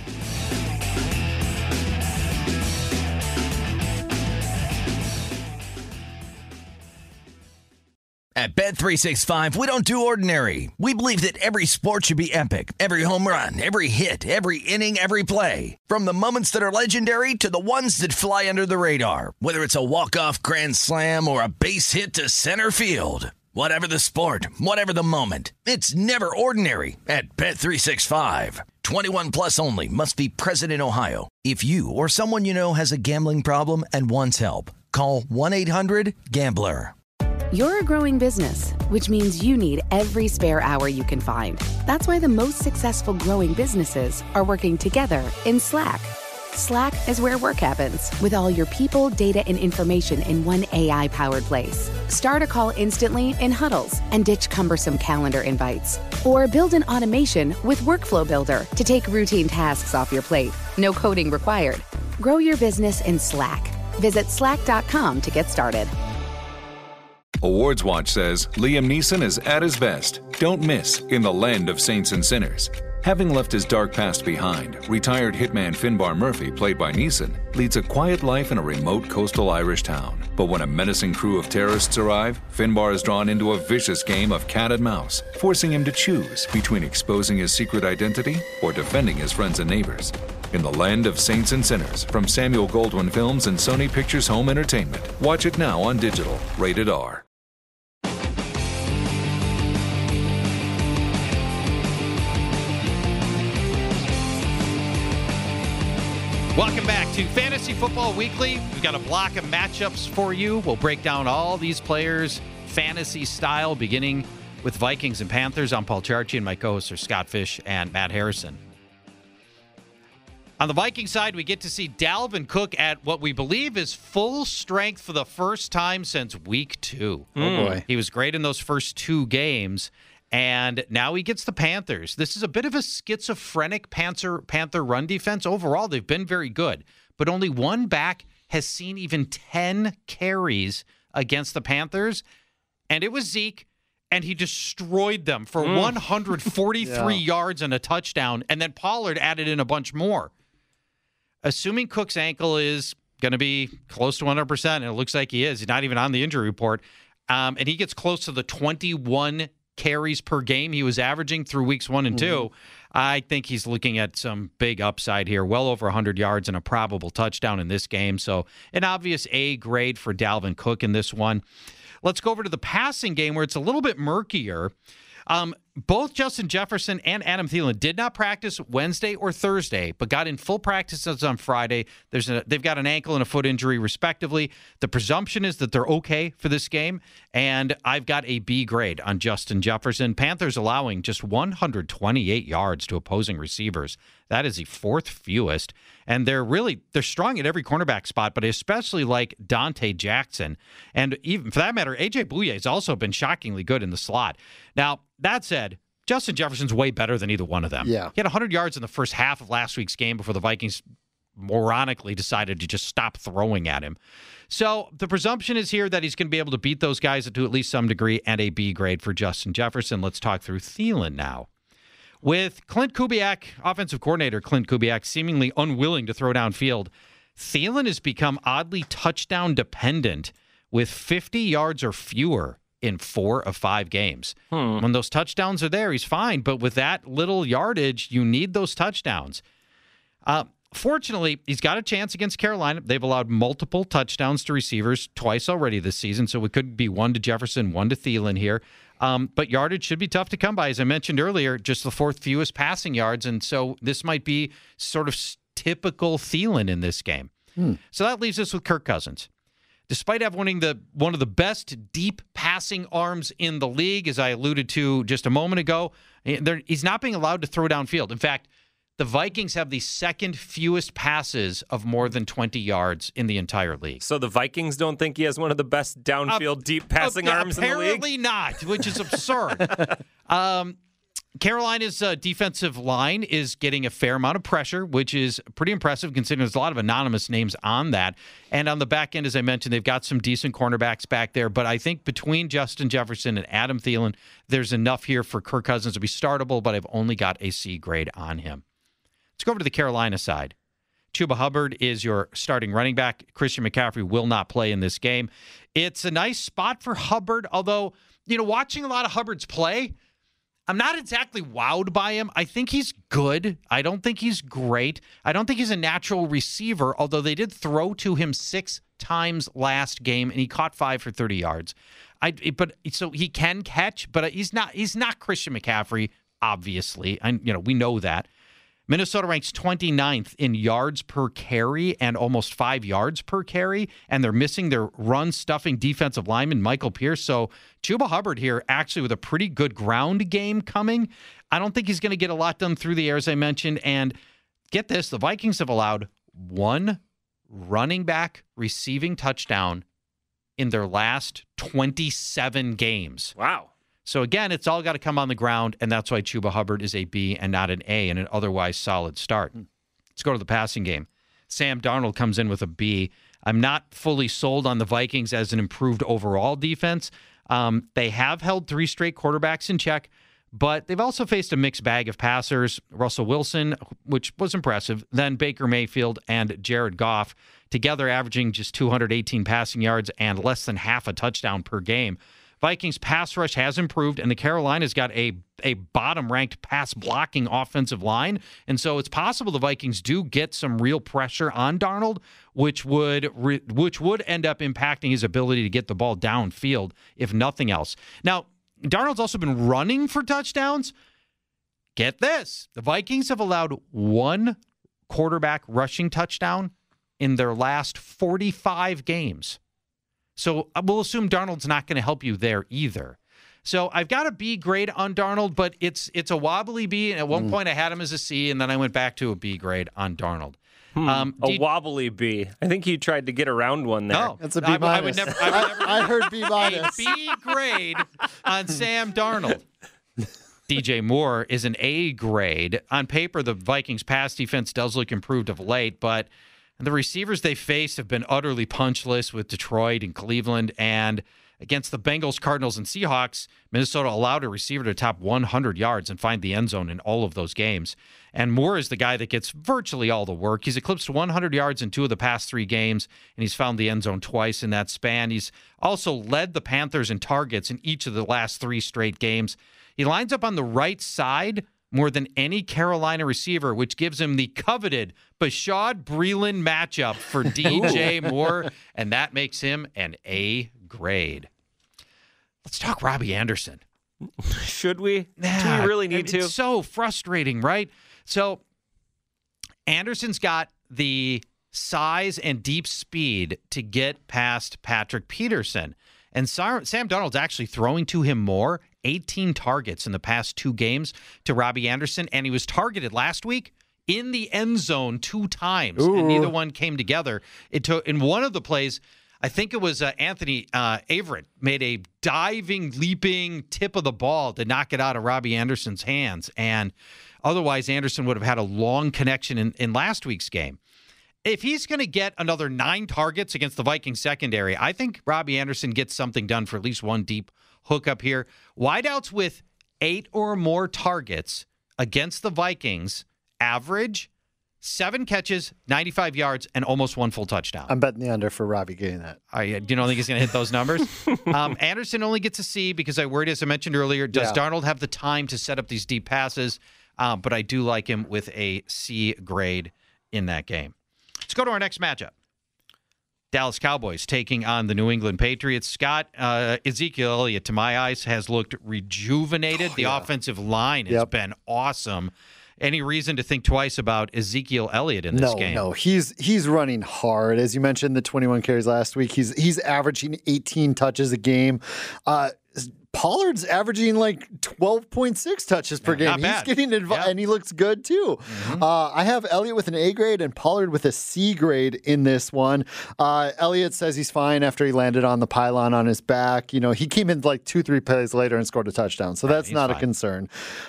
Speaker 1: At Bet365, we don't do ordinary. We believe that every sport should be epic. Every home run, every hit, every inning, every play. From the moments that are legendary to the ones that fly under the radar. Whether it's a walk-off grand slam or a base hit to center field. Whatever the sport, whatever the moment. It's never ordinary at Bet365. 21 plus only. Must be present in Ohio. If you or someone you know has a gambling problem and wants help, call 1-800-GAMBLER.
Speaker 8: You're a growing business, which means you need every spare hour you can find. That's why the most successful growing businesses are working together in Slack. Slack is where work happens, with all your people, data, and information in one AI-powered place. Start a call instantly in huddles and ditch cumbersome calendar invites. Or build an automation with Workflow Builder to take routine tasks off your plate. No coding required. Grow your business in Slack. Visit slack.com to get started.
Speaker 9: Awards Watch says Liam Neeson is at his best. Don't miss in the land of saints and sinners. Having left his dark past behind, retired hitman Finbar Murphy, played by Neeson, leads a quiet life in a remote coastal Irish town. But when a menacing crew of terrorists arrive, Finbar is drawn into a vicious game of cat and mouse, forcing him to choose between exposing his secret identity or defending his friends and neighbors. In the land of saints and sinners, from Samuel Goldwyn Films and Sony Pictures Home Entertainment. Watch it now on digital. Rated R.
Speaker 4: Welcome back to Fantasy Football Weekly. We've got a block of matchups for you. We'll break down all these players fantasy style, beginning with Vikings and Panthers. I'm Paul Charchi, and my co-hosts are Scott Fish and Matt Harrison. On the Viking side, we get to see Dalvin Cook at what we believe is full strength for the first time since week 2.
Speaker 6: Oh, boy.
Speaker 4: He was great in those first 2 games. And now he gets the Panthers. This is a bit of a schizophrenic Panther run defense. Overall, they've been very good. But only one back has seen even 10 carries against the Panthers. And it was Zeke, and he destroyed them for 143 yards and a touchdown. And then Pollard added in a bunch more. Assuming Cook's ankle is going to be close to 100%, and it looks like he is. He's not even on the injury report. And he gets close to the 21 carries per game he was averaging through weeks 1 and 2. I think he's looking at some big upside here, well over 100 yards and a probable touchdown in this game. So an obvious A grade for Dalvin Cook in this one. Let's go over to the passing game where it's a little bit murkier. Both Justin Jefferson and Adam Thielen did not practice Wednesday or Thursday, but got in full practices on Friday. They've got an ankle and a foot injury, respectively. The presumption is that they're okay for this game, and I've got a B grade on Justin Jefferson. Panthers allowing just 128 yards to opposing receivers. That is the 4th fewest, and they're strong at every cornerback spot, but especially like Dante Jackson. And even for that matter, A.J. Bouye has also been shockingly good in the slot. Now, that said, Justin Jefferson's way better than either one of them.
Speaker 6: Yeah.
Speaker 4: He had 100 yards in the first half of last week's game before the Vikings moronically decided to just stop throwing at him. So the presumption is here that he's going to be able to beat those guys to at least some degree, and a B grade for Justin Jefferson. Let's talk through Thielen now. With Clint Kubiak, offensive coordinator Clint Kubiak, seemingly unwilling to throw downfield, Thielen has become oddly touchdown dependent with 50 yards or fewer in 4 of 5 games. When those touchdowns are there, he's fine. But with that little yardage, you need those touchdowns. Fortunately, he's got a chance against Carolina. They've allowed multiple touchdowns to receivers twice already this season, so it could be 1 to Jefferson, 1 to Thielen here. But yardage should be tough to come by. As I mentioned earlier, just the 4th fewest passing yards, and so this might be sort of typical Thielen in this game. So that leaves us with Kirk Cousins. Despite having one of the best deep passing arms in the league, as I alluded to just a moment ago, he's not being allowed to throw downfield. In fact, the Vikings have the 2nd fewest passes of more than 20 yards in the entire league.
Speaker 7: So the Vikings don't think he has one of the best downfield deep passing arms in the league?
Speaker 4: Apparently not, which is absurd. Carolina's defensive line is getting a fair amount of pressure, which is pretty impressive considering there's a lot of anonymous names on that. And on the back end, as I mentioned, they've got some decent cornerbacks back there. But I think between Justin Jefferson and Adam Thielen, there's enough here for Kirk Cousins to be startable, but I've only got a C grade on him. Let's go over to the Carolina side. Chuba Hubbard is your starting running back. Christian McCaffrey will not play in this game. It's a nice spot for Hubbard, although, watching a lot of Hubbard's play, I'm not exactly wowed by him. I think he's good. I don't think he's great. I don't think he's a natural receiver, although they did throw to him 6 times last game, and he caught 5 for 30 yards. So he can catch, but he's not Christian McCaffrey, obviously. We know that. Minnesota ranks 29th in yards per carry and almost 5 yards per carry, and they're missing their run-stuffing defensive lineman, Michael Pierce. So Chuba Hubbard here actually with a pretty good ground game coming. I don't think he's going to get a lot done through the air, as I mentioned. And get this, the Vikings have allowed 1 running back receiving touchdown in their last 27 games.
Speaker 7: Wow.
Speaker 4: So, again, it's all got to come on the ground, and that's why Chuba Hubbard is a B and not an A in an otherwise solid start. Let's go to the passing game. Sam Darnold comes in with a B. I'm not fully sold on the Vikings as an improved overall defense. They have held 3 straight quarterbacks in check, but they've also faced a mixed bag of passers. Russell Wilson, which was impressive, then Baker Mayfield and Jared Goff, together averaging just 218 passing yards and less than half a touchdown per game. Vikings pass rush has improved, and the Carolinas got a bottom-ranked pass-blocking offensive line. And so it's possible the Vikings do get some real pressure on Darnold, which would end up impacting his ability to get the ball downfield, if nothing else. Now, Darnold's also been running for touchdowns. Get this. The Vikings have allowed 1 quarterback rushing touchdown in their last 45 games. So we'll assume Darnold's not going to help you there either. So I've got a B grade on Darnold, but it's a wobbly B. And at one point I had him as a C, and then I went back to a B grade on Darnold.
Speaker 7: A wobbly B. I think you tried to get around one there.
Speaker 6: No, that's a B minus. I heard B minus.
Speaker 4: A B grade on Sam Darnold. DJ Moore is an A grade. On paper, the Vikings' pass defense does look improved of late, but the receivers they face have been utterly punchless with Detroit and Cleveland. And against the Bengals, Cardinals, and Seahawks, Minnesota allowed a receiver to top 100 yards and find the end zone in all of those games. And Moore is the guy that gets virtually all the work. He's eclipsed 100 yards in 2 of the past 3 games, and he's found the end zone twice in that span. He's also led the Panthers in targets in each of the last 3 straight games. He lines up on the right side more than any Carolina receiver, which gives him the coveted Bashaud Breeland matchup for DJ Moore, and that makes him an A grade. Let's talk Robbie Anderson.
Speaker 7: Should we?
Speaker 4: Yeah,
Speaker 7: do we really need to?
Speaker 4: It's so frustrating, right? So Anderson's got the size and deep speed to get past Patrick Peterson. And Sam Darnold's actually throwing to him more, 18 targets in the past 2 games to Robbie Anderson, and he was targeted last week in the end zone 2 times, and neither one came together. It took in one of the plays, I think it was Anthony Averett made a diving, leaping tip of the ball to knock it out of Robbie Anderson's hands, and otherwise Anderson would have had a long connection in last week's game. If he's going to get another 9 targets against the Vikings secondary, I think Robbie Anderson gets something done for at least 1 deep hookup here. Wideouts with 8 or more targets against the Vikings average 7 catches, 95 yards, and almost 1 full touchdown.
Speaker 6: I'm betting the under for Robbie getting that.
Speaker 4: You don't think he's going to hit those numbers? Anderson only gets a C because I worried, as I mentioned earlier, does Darnold have the time to set up these deep passes? But I do like him with a C grade in that game. Let's go to our next matchup. Dallas Cowboys taking on the New England Patriots. Scott, Ezekiel Elliott, to my eyes, has looked rejuvenated. The offensive line has been awesome. Any reason to think twice about Ezekiel Elliott in this game?
Speaker 6: No, he's running hard. As you mentioned, the 21 carries last week. He's averaging 18 touches a game. Pollard's averaging like 12.6 touches per game. He's
Speaker 4: bad.
Speaker 6: getting and he looks good too. I have Elliott with an A grade and Pollard with a C grade in this one. Elliott says he's fine after he landed on the pylon on his back. He came in like 2-3 plays later and scored a touchdown, so that's not a concern.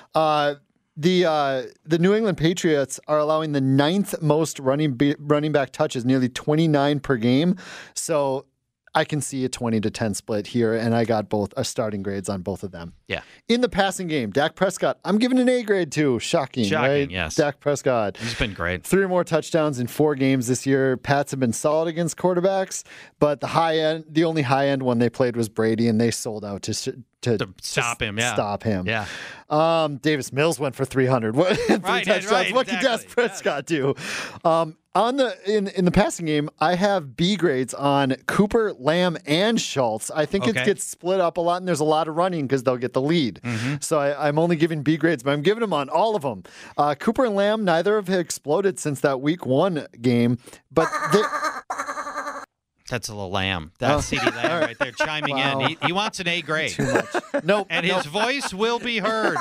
Speaker 6: The New England Patriots are allowing the 9th most running back touches, nearly 29 per game. So I can see a 20-10 split here, and I got both starting grades on both of them.
Speaker 4: Yeah.
Speaker 6: In the passing game, Dak Prescott, I'm giving an A grade too. Shocking, right?
Speaker 4: Yes.
Speaker 6: Dak Prescott.
Speaker 4: He's been great.
Speaker 6: 3 or more touchdowns in 4 games this year. Pats have been solid against quarterbacks, but the only high-end one they played was Brady, and they sold out to
Speaker 4: stop him. Yeah.
Speaker 6: Stop him.
Speaker 4: Yeah.
Speaker 6: Davis Mills went for 300. Three touchdowns.
Speaker 4: Right,
Speaker 6: what can Dak Prescott do? In the passing game, I have B grades on Cooper, Lamb, and Schultz. I think it gets split up a lot, and there's a lot of running because they'll get the lead. So I'm only giving B grades, but I'm giving them on all of them. Cooper and Lamb, neither have exploded since that Week 1 game, but
Speaker 4: That's a little Lamb. That's CeeDee Lamb right there chiming in. He wants an A grade.
Speaker 6: Too much. Nope.
Speaker 4: And his voice will be heard.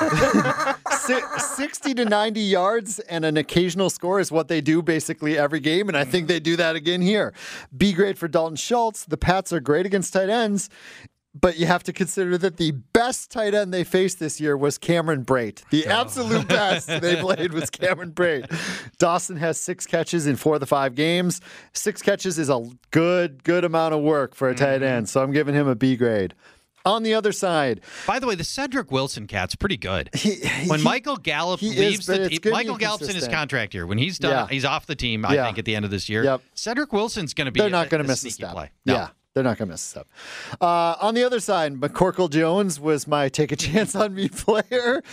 Speaker 6: 60 to 90 yards and an occasional score is what they do basically every game, and I think they do that again here. B grade for Dalton Schultz. The Pats are great against tight ends, but you have to consider that the best tight end they faced this year was Cameron Brate. The absolute best they played was Cameron Brate. Dawson has 6 catches in 4 of the 5 games. 6 catches is a good amount of work for a tight end, so I'm giving him a B grade. On the other side.
Speaker 4: By the way, the Cedric Wilson cat's pretty good. When Michael Gallup leaves Michael Gallup's in his contract here. When he's done, he's off the team, I think, at the end of this year.
Speaker 6: Yep.
Speaker 4: Cedric Wilson's going to be
Speaker 6: They're not going to miss a
Speaker 4: sneaky
Speaker 6: step.
Speaker 4: play. No.
Speaker 6: Yeah. They're not going to mess this up. On the other side, McCorkle Jones was my take a chance on me player.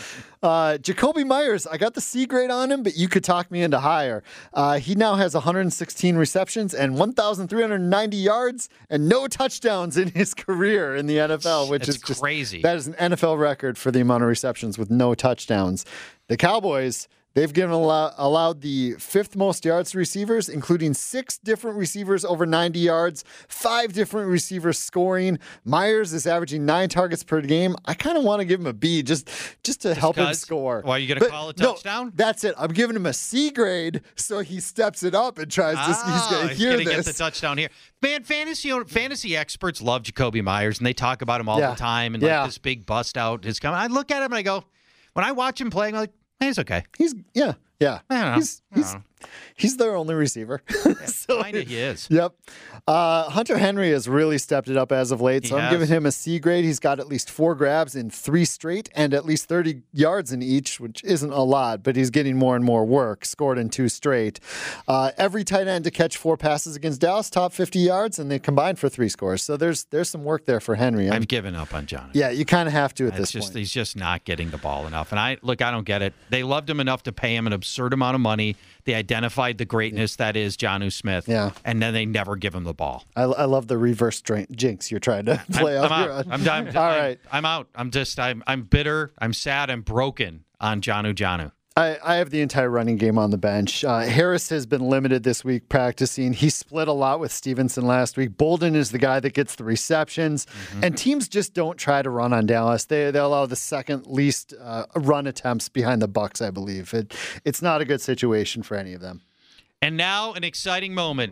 Speaker 6: Jacoby Myers, I got the C grade on him, but you could talk me into higher. He now has 116 receptions and 1,390 yards and no touchdowns in his career in the NFL, which is just
Speaker 4: crazy.
Speaker 6: That is an NFL record for the amount of receptions with no touchdowns. The Cowboys, they've allowed the 5th most yards to receivers, including 6 different receivers over 90 yards, 5 different receivers scoring. Myers is averaging 9 targets per game. I kind of want to give him a B just to help him score.
Speaker 4: Why are you going to call a touchdown?
Speaker 6: No, that's it. I'm giving him a C grade so he steps it up and tries to. He's going to hear this.
Speaker 4: Get the touchdown here. Man, fantasy experts love Jacoby Myers, and they talk about him all the time. And like this big bust out is coming. I look at him and I go, when I watch him playing, I'm like, he's okay.
Speaker 6: He's
Speaker 4: I don't know.
Speaker 6: He's their only receiver.
Speaker 4: So, kind of he is.
Speaker 6: Yep. Hunter Henry has really stepped it up as of late, so I'm giving him a C grade. He's got at least 4 grabs in 3 straight and at least 30 yards in each, which isn't a lot, but he's getting more and more work. Scored in 2 straight. Every tight end to catch 4 passes against Dallas, top 50 yards, and they combined for 3 scores. So there's some work there for Henry.
Speaker 4: I've given up on Jonathan.
Speaker 6: Yeah, you kind of have to at this point.
Speaker 4: He's just not getting the ball enough. And I don't get it. They loved him enough to pay him an absurd amount of money. They identified the greatness that is Jonnu Smith. Yeah. And then they never give him the ball.
Speaker 6: I love the reverse jinx you're trying to play off.
Speaker 4: I'm done.
Speaker 6: All right.
Speaker 4: I'm out. I'm bitter. I'm sad. I'm broken on Jonnu.
Speaker 6: I have the entire running game on the bench. Harris has been limited this week practicing. He split a lot with Stevenson last week. Bolden is the guy that gets the receptions. And teams just don't try to run on Dallas. They allow the second least run attempts behind the Bucs, I believe. It's not a good situation for any of them.
Speaker 4: And now an exciting moment.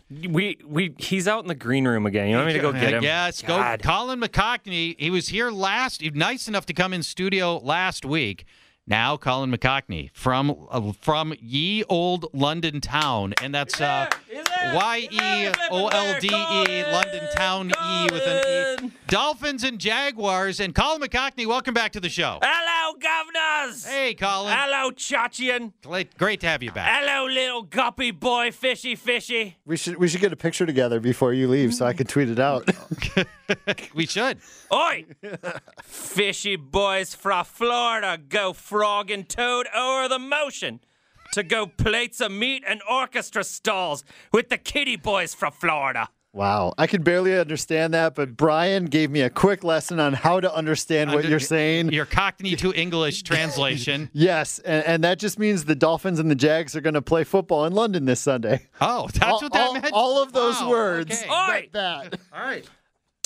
Speaker 7: He's out in the green room again. You want me to go get him?
Speaker 4: Yes, go. Colin McCockney. He was here nice enough to come in studio last week. Now, Colin McCockney from ye old London town, and that's YEOLDE, London town E with an E. Dolphins and Jaguars, and Colin McCockney, welcome back to the show.
Speaker 11: Hello, governors.
Speaker 4: Hey, Colin.
Speaker 11: Hello, Chachian.
Speaker 4: Great to have you back.
Speaker 11: Hello, little guppy boy, fishy.
Speaker 6: We should get a picture together before you leave so I can tweet it out.
Speaker 4: We should.
Speaker 11: Oi! Fishy boys fra Florida go frog and toad o'er the motion to go plates of meat and orchestra stalls with the kitty boys fra Florida.
Speaker 6: Wow. I can barely understand that, but Brian gave me a quick lesson on how to understand what you're saying.
Speaker 4: Your Cockney to English translation.
Speaker 6: Yes, and that just means the Dolphins and the Jags are going to play football in London this Sunday.
Speaker 4: Oh, that's what that meant?
Speaker 6: All of those words.
Speaker 11: Okay.
Speaker 6: That.
Speaker 4: All right.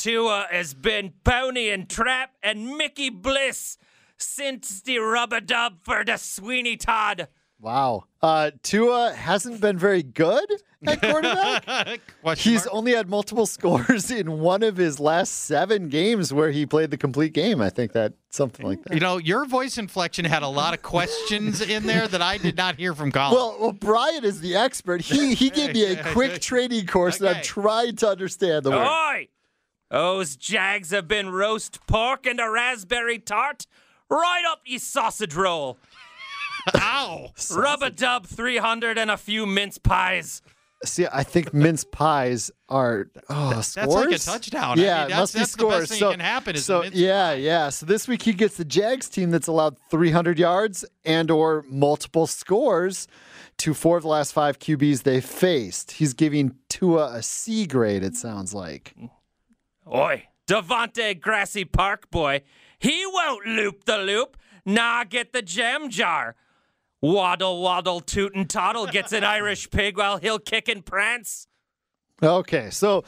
Speaker 11: Tua has been Pony and Trap and Mickey Bliss since the rub-a-dub for the Sweeney Todd.
Speaker 6: Wow. Tua hasn't been very good at quarterback. He's only had multiple scores in one of his last 7 games where he played the complete game. I think that something like that.
Speaker 4: You know, your voice inflection had a lot of questions in there that I did not hear from Colin.
Speaker 6: Well, Brian is the expert. He gave me a quick training course, and I've tried to understand the word.
Speaker 11: Oi! Those Jags have been roast pork and a raspberry tart. Right up ye sausage roll.
Speaker 4: Ow!
Speaker 11: Rub-a-dub 300 and a few mince pies.
Speaker 6: See, I think mince pies are scores?
Speaker 4: That's like a touchdown.
Speaker 6: Yeah,
Speaker 4: I mean,
Speaker 6: it must be
Speaker 4: that's
Speaker 6: scores.
Speaker 4: The best thing that can happen is a mince
Speaker 6: yeah. So this week he gets the Jags team that's allowed 300 yards and or multiple scores to 4 of the last 5 QBs they faced. He's giving Tua a C grade, it sounds like.
Speaker 11: Oi, Devontae Grassy Park boy, he won't loop the loop. Nah, get the jam jar. Waddle, waddle, toot and toddle gets an Irish pig while he'll kick and prance.
Speaker 6: Okay, so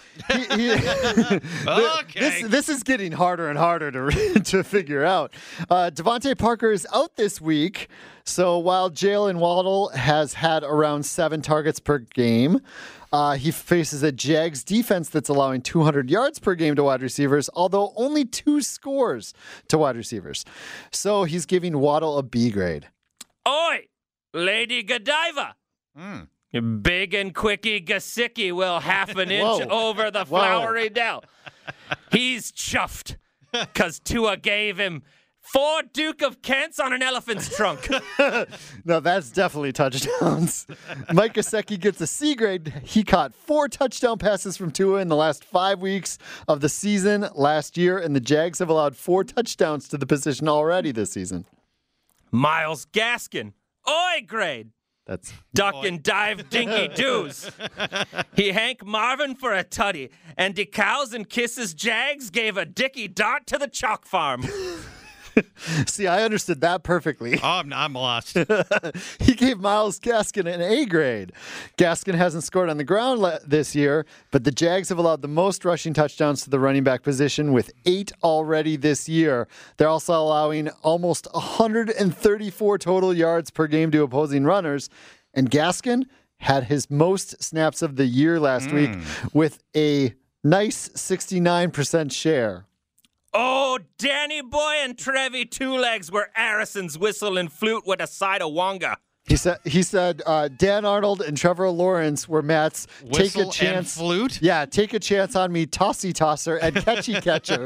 Speaker 6: this is getting harder and harder to figure out. Devontae Parker is out this week, so while Jalen Waddle has had around 7 targets per game, he faces a Jags defense that's allowing 200 yards per game to wide receivers, although only 2 scores to wide receivers. So he's giving Waddle a B grade.
Speaker 11: Oi, Lady Godiva. Big and quickie Gasicki will half an inch over the flowery dell. He's chuffed because Tua gave him 4 Duke of Kents on an elephant's trunk.
Speaker 6: No, that's definitely touchdowns. Mike Gesicki gets a C grade. He caught 4 touchdown passes from Tua in the last 5 weeks of the season last year, and the Jags have allowed 4 touchdowns to the position already this season.
Speaker 11: Miles Gaskin, oi grade.
Speaker 6: That's
Speaker 11: duck and dive dinky doos. He Hank Marvin for a tutty, and de cows and kisses Jags gave a dicky dart to the chalk farm.
Speaker 6: See, I understood that perfectly.
Speaker 4: Oh, I'm lost.
Speaker 6: He gave Miles Gaskin an A grade. Gaskin hasn't scored on the ground this year, but the Jags have allowed the most rushing touchdowns to the running back position with 8 already this year. They're also allowing almost 134 total yards per game to opposing runners. And Gaskin had his most snaps of the year last week with a nice 69% share.
Speaker 11: Oh, Danny Boy and Trevi Two Legs were Harrison's whistle and flute with a side of Wonga.
Speaker 6: He said Dan Arnold and Trevor Lawrence were Matt's
Speaker 4: whistle
Speaker 6: take a chance
Speaker 4: and flute?
Speaker 6: Yeah, take a chance on me, tossy tosser and catchy catcher.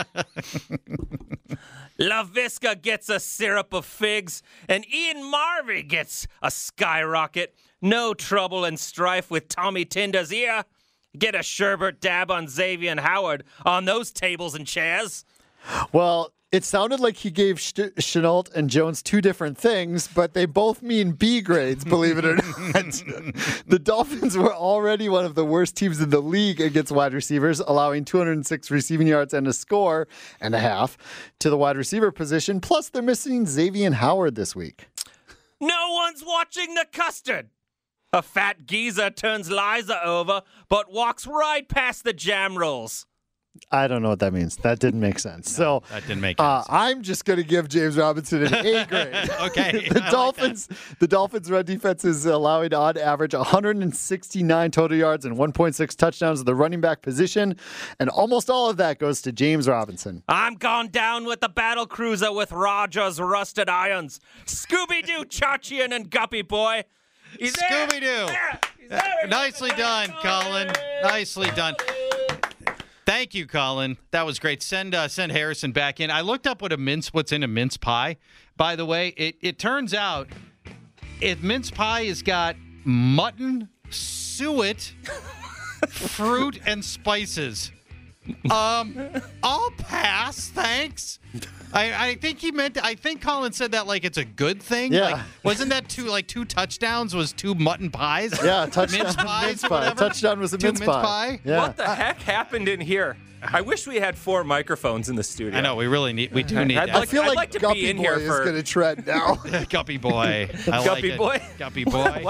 Speaker 11: La Visca gets a syrup of figs, and Ian Marvey gets a skyrocket. No trouble and strife with Tommy Tinda's ear. Get a sherbet dab on Xavier Howard on those tables and chairs.
Speaker 6: Well, it sounded like he gave Chenault and Jones 2 different things, but they both mean B grades, believe it or not. The Dolphins were already one of the worst teams in the league against wide receivers, allowing 206 receiving yards and a score and a half to the wide receiver position. Plus, they're missing Xavier Howard this week.
Speaker 11: No one's watching the custard. A fat geezer turns Liza over, but walks right past the jam rolls.
Speaker 6: I don't know what that means. That didn't make sense.
Speaker 4: No, that didn't make sense.
Speaker 6: I'm just going to give James Robinson an A grade.
Speaker 4: Okay.
Speaker 6: The Dolphins' run defense is allowing on average 169 total yards and 1.6 touchdowns at the running back position, and almost all of that goes to James Robinson.
Speaker 11: I'm gone down with the battle cruiser with Rogers rusted irons. Scooby-Doo, Chachian, and Guppy Boy.
Speaker 4: Scooby-Doo. Nicely done, Colin. Nicely done. Thank you, Colin. That was great. Send Harrison back in. I looked up what's in a mince pie. By the way, it turns out mince pie has got mutton, suet, fruit, and spices. I'll pass, thanks. I think Colin said that like it's a good thing.
Speaker 6: Yeah.
Speaker 4: Like, wasn't that 2 touchdowns was 2 mutton pies?
Speaker 6: Yeah, touchdown.
Speaker 4: Mince pies
Speaker 6: mince
Speaker 4: or
Speaker 6: pie.
Speaker 4: whatever?
Speaker 6: Touchdown was a
Speaker 4: 2
Speaker 6: mince pie. Yeah.
Speaker 7: What the heck happened in here? I wish we had 4 microphones in the studio.
Speaker 4: I know, we do need that.
Speaker 6: I feel
Speaker 7: I'd
Speaker 6: like
Speaker 7: to
Speaker 6: Guppy
Speaker 7: be in
Speaker 6: Boy
Speaker 7: here
Speaker 6: is
Speaker 7: for
Speaker 6: going to trend now.
Speaker 4: Guppy Boy. I
Speaker 7: Guppy
Speaker 4: like
Speaker 7: Boy?
Speaker 4: Guppy Boy.
Speaker 7: What?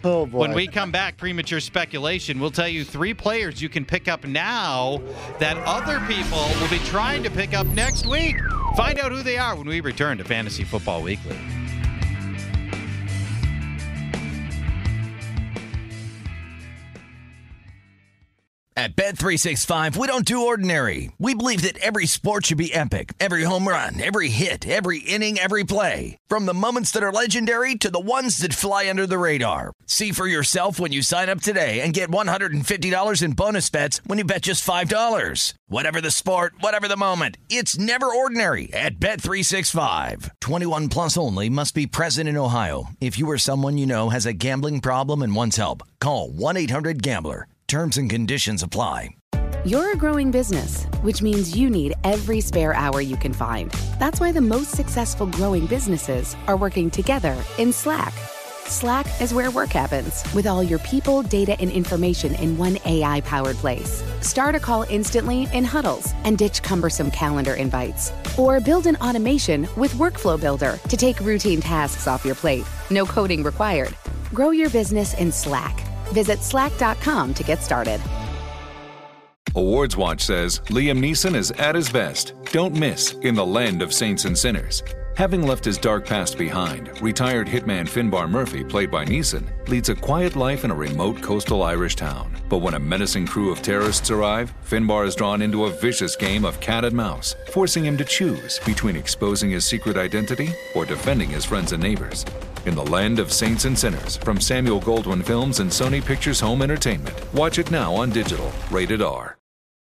Speaker 6: Oh, boy.
Speaker 4: When we come back, premature speculation, we'll tell you 3 players you can pick up now that other people will be trying to pick up next week. Find out who they are when we return to Fantasy Football Weekly.
Speaker 1: At Bet365, we don't do ordinary. We believe that every sport should be epic. Every home run, every hit, every inning, every play. From the moments that are legendary to the ones that fly under the radar. See for yourself when you sign up today and get $150 in bonus bets when you bet just $5. Whatever the sport, whatever the moment, it's never ordinary at Bet365. 21 plus only. Must be present in Ohio. If you or someone you know has a gambling problem and wants help, call 1-800-GAMBLER. Terms and conditions apply.
Speaker 8: You're a growing business, which means you need every spare hour you can find. That's why the most successful growing businesses are working together in Slack. Slack is where work happens, with all your people, data, and information in one AI-powered place. Start a call instantly in huddles and ditch cumbersome calendar invites. Or build an automation with Workflow Builder to take routine tasks off your plate. No coding required. Grow your business in Slack. Visit slack.com to get started.
Speaker 9: Awards Watch says Liam Neeson is at his best. Don't miss in the land of saints and sinners. Having left his dark past behind, retired hitman Finbar Murphy, played by Neeson, leads a quiet life in a remote coastal Irish town. But when a menacing crew of terrorists arrive, Finbar is drawn into a vicious game of cat and mouse, forcing him to choose between exposing his secret identity or defending his friends and neighbors. In the Land of Saints and Sinners, from Samuel Goldwyn Films and Sony Pictures Home Entertainment. Watch it now on digital. Rated R.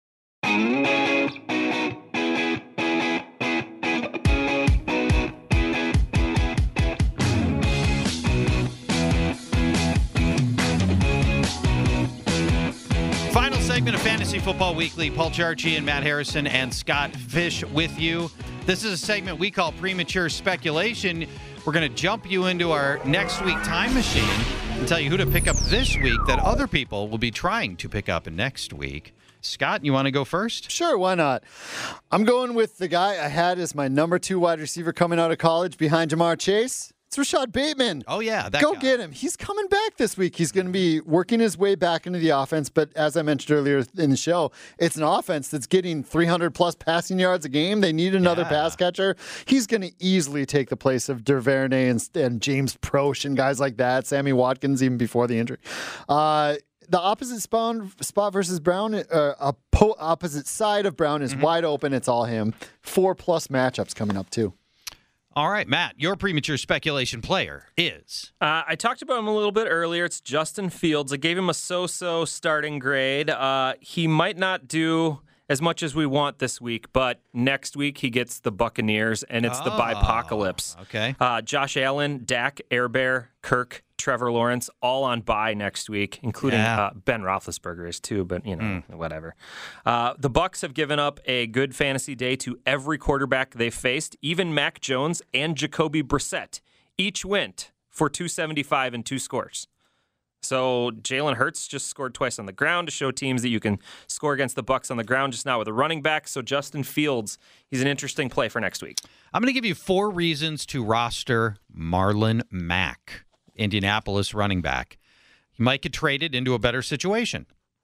Speaker 4: Final segment of Fantasy Football Weekly. Paul Charchi and Matt Harrison and Scott Fish with you. This is a segment we call Premature Speculation. We're going to jump you into our next week time machine and tell you who to pick up this week that other people will be trying to pick up next week. Scott, you want to go first?
Speaker 6: Sure, why not? I'm going with the guy I had as my number 2 wide receiver coming out of college behind Jamar Chase. It's Rashad Bateman.
Speaker 4: Oh, yeah.
Speaker 6: Go get him. He's coming back this week. He's going to be working his way back into the offense. But as I mentioned earlier in the show, it's an offense that's getting 300-plus passing yards a game. They need another pass catcher. He's going to easily take the place of DuVernay and James Proche and guys like that, Sammy Watkins, even before the injury. The opposite spot versus Brown, opposite side of Brown is wide open. It's all him. 4+ matchups coming up, too.
Speaker 4: All right, Matt, your premature speculation player is?
Speaker 7: I talked about him a little bit earlier. It's Justin Fields. I gave him a so-so starting grade. He might not do as much as we want this week, but next week he gets the Buccaneers, and it's the Bye-pocalypse.
Speaker 4: Okay.
Speaker 7: Josh Allen, Dak, Air Bear, Kirk, Trevor Lawrence, all on bye next week, including Ben Roethlisberger is too, but, whatever. The Bucs have given up a good fantasy day to every quarterback they've faced. Even Mac Jones and Jacoby Brissett each went for 275 and 2 scores. So Jalen Hurts just scored twice on the ground to show teams that you can score against the Bucs on the ground, just not with a running back. So Justin Fields, he's an interesting play for next week.
Speaker 4: I'm going to give you 4 reasons to roster Marlon Mack, Indianapolis running back. He might get traded into a better situation.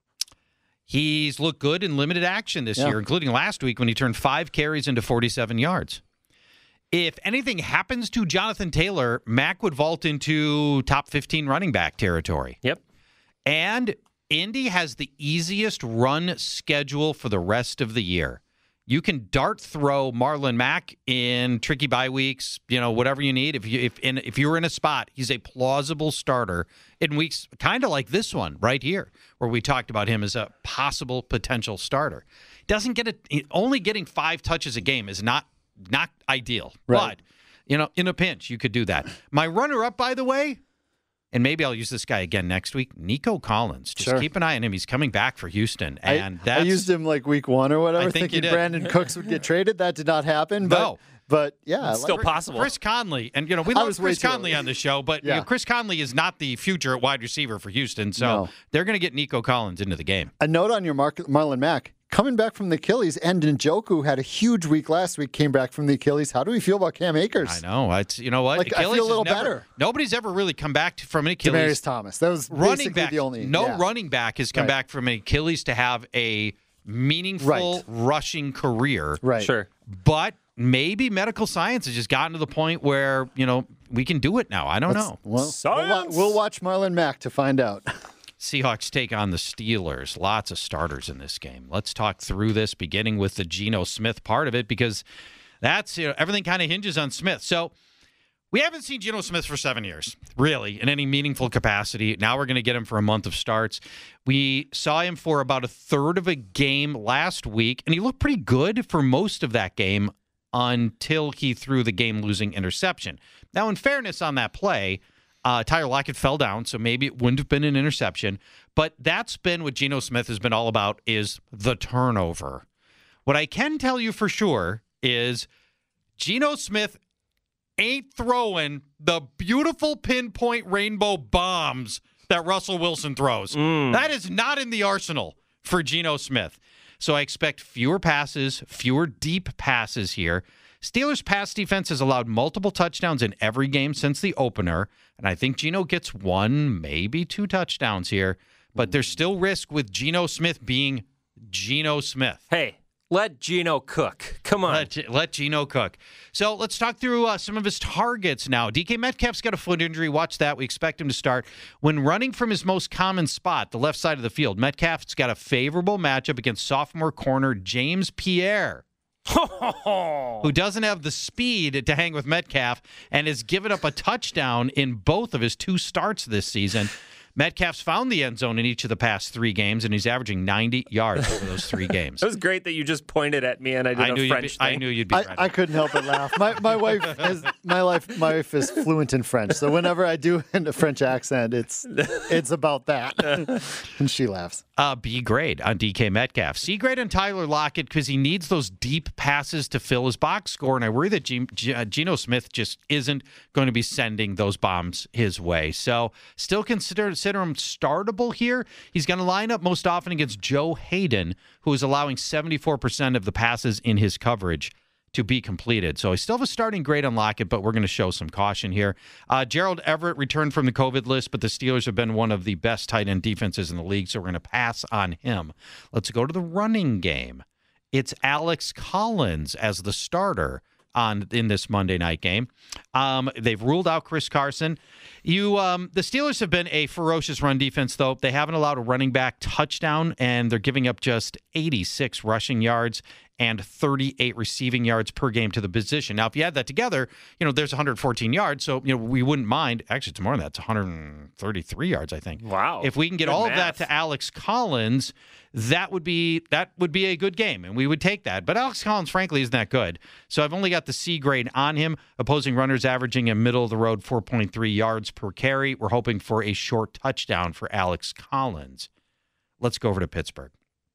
Speaker 4: He's looked good in limited action this year, including last week when he turned 5 carries into 47 yards. If anything happens to Jonathan Taylor, Mack would vault into top 15 running back territory.
Speaker 7: Yep.
Speaker 4: And Indy has the easiest run schedule for the rest of the year. You can dart throw Marlon Mack in tricky bye weeks, whatever you need. If you're in a spot, he's a plausible starter in weeks kind of like this one right here, where we talked about him as a possible potential starter. Only getting 5 touches a game is not ideal.
Speaker 6: Right.
Speaker 4: But, in a pinch, you could do that. My runner-up, by the way, and maybe I'll use this guy again next week, Nico Collins. Just keep an eye on him. He's coming back for Houston. And
Speaker 6: I used him like week 1 or whatever, thinking Brandon Cooks would get traded. That did not happen. But But yeah,
Speaker 7: It's still possible.
Speaker 4: Chris Conley, and we love Chris Conley on the show, but Chris Conley is not the future at wide receiver for Houston, so they're going to get Nico Collins into the game.
Speaker 6: A note on your Marlon Mack. Coming back from the Achilles, and Njoku had a huge week last week, came back from the Achilles. How do we feel about Cam Akers?
Speaker 4: I know. It's, you know what?
Speaker 6: Like,
Speaker 4: Achilles
Speaker 6: I feel a little better.
Speaker 4: Nobody's ever really come back from an Achilles.
Speaker 6: Demaryius Thomas. That was
Speaker 4: running back.
Speaker 6: the only.
Speaker 4: Running back has come back from an Achilles to have a meaningful rushing career.
Speaker 6: Right.
Speaker 7: Sure.
Speaker 4: But maybe medical science has just gotten to the point where, we can do it now. I don't know.
Speaker 6: Well, we'll watch Marlon Mack to find out.
Speaker 4: Seahawks take on the Steelers. Lots of starters in this game. Let's talk through this, beginning with the Geno Smith part of it, because that's everything kind of hinges on Smith. So we haven't seen Geno Smith for 7 years, really, in any meaningful capacity. Now we're going to get him for a month of starts. We saw him for about a third of a game last week, and he looked pretty good for most of that game until he threw the game-losing interception. Now, in fairness on that play, Tyler Lockett fell down, so maybe it wouldn't have been an interception. But that's been what Geno Smith has been all about, is the turnover. What I can tell you for sure is Geno Smith ain't throwing the beautiful pinpoint rainbow bombs that Russell Wilson throws. That is not in the arsenal for Geno Smith. So I expect fewer passes, fewer deep passes here. Steelers' pass defense has allowed multiple touchdowns in every game since the opener, and I think Geno gets 1, maybe 2 touchdowns here, but there's still risk with Geno Smith being Geno Smith.
Speaker 7: Hey, let Geno cook. Come on.
Speaker 4: Let Geno cook. So let's talk through some of his targets now. DK Metcalf's got a foot injury. Watch that. We expect him to start. When running from his most common spot, the left side of the field, Metcalf's got a favorable matchup against sophomore corner James Pierre, who doesn't have the speed to hang with Metcalf and has given up a touchdown in both of his 2 starts this season. Metcalf's found the end zone in each of the past 3 games, and he's averaging 90 yards over those 3 games.
Speaker 7: It was great that you just pointed at me and I did a French thing.
Speaker 4: I knew you'd be ready.
Speaker 6: I couldn't help but laugh. My wife is fluent in French, so whenever I do in a French accent, it's about that, and she laughs.
Speaker 4: B grade on DK Metcalf. C grade on Tyler Lockett because he needs those deep passes to fill his box score, and I worry that Geno Smith just isn't going to be sending those bombs his way. So still consider him startable here. He's going to line up most often against Joe Hayden, who is allowing 74% of the passes in his coverage to be completed. So I still have a starting grade on Lockett, but we're going to show some caution here. Gerald Everett returned from the COVID list, but the Steelers have been one of the best tight end defenses in the league, so we're going to pass on him. Let's go to the running game. It's Alex Collins as the starter in this Monday night game. They've ruled out Chris Carson. The Steelers have been a ferocious run defense, though. They haven't allowed a running back touchdown, and they're giving up just 86 rushing yards and 38 receiving yards per game to the position. Now, if you add that together, there's 114 yards, so we wouldn't mind. Actually, it's more than that. It's 133 yards, I think.
Speaker 7: Wow.
Speaker 4: If we can get all of that to Alex Collins, that would be a good game, and we would take that. But Alex Collins, frankly, isn't that good. So I've only got the C grade on him. Opposing runners averaging a middle-of-the-road 4.3 yards per carry. We're hoping for a short touchdown for Alex Collins. Let's go over to Pittsburgh.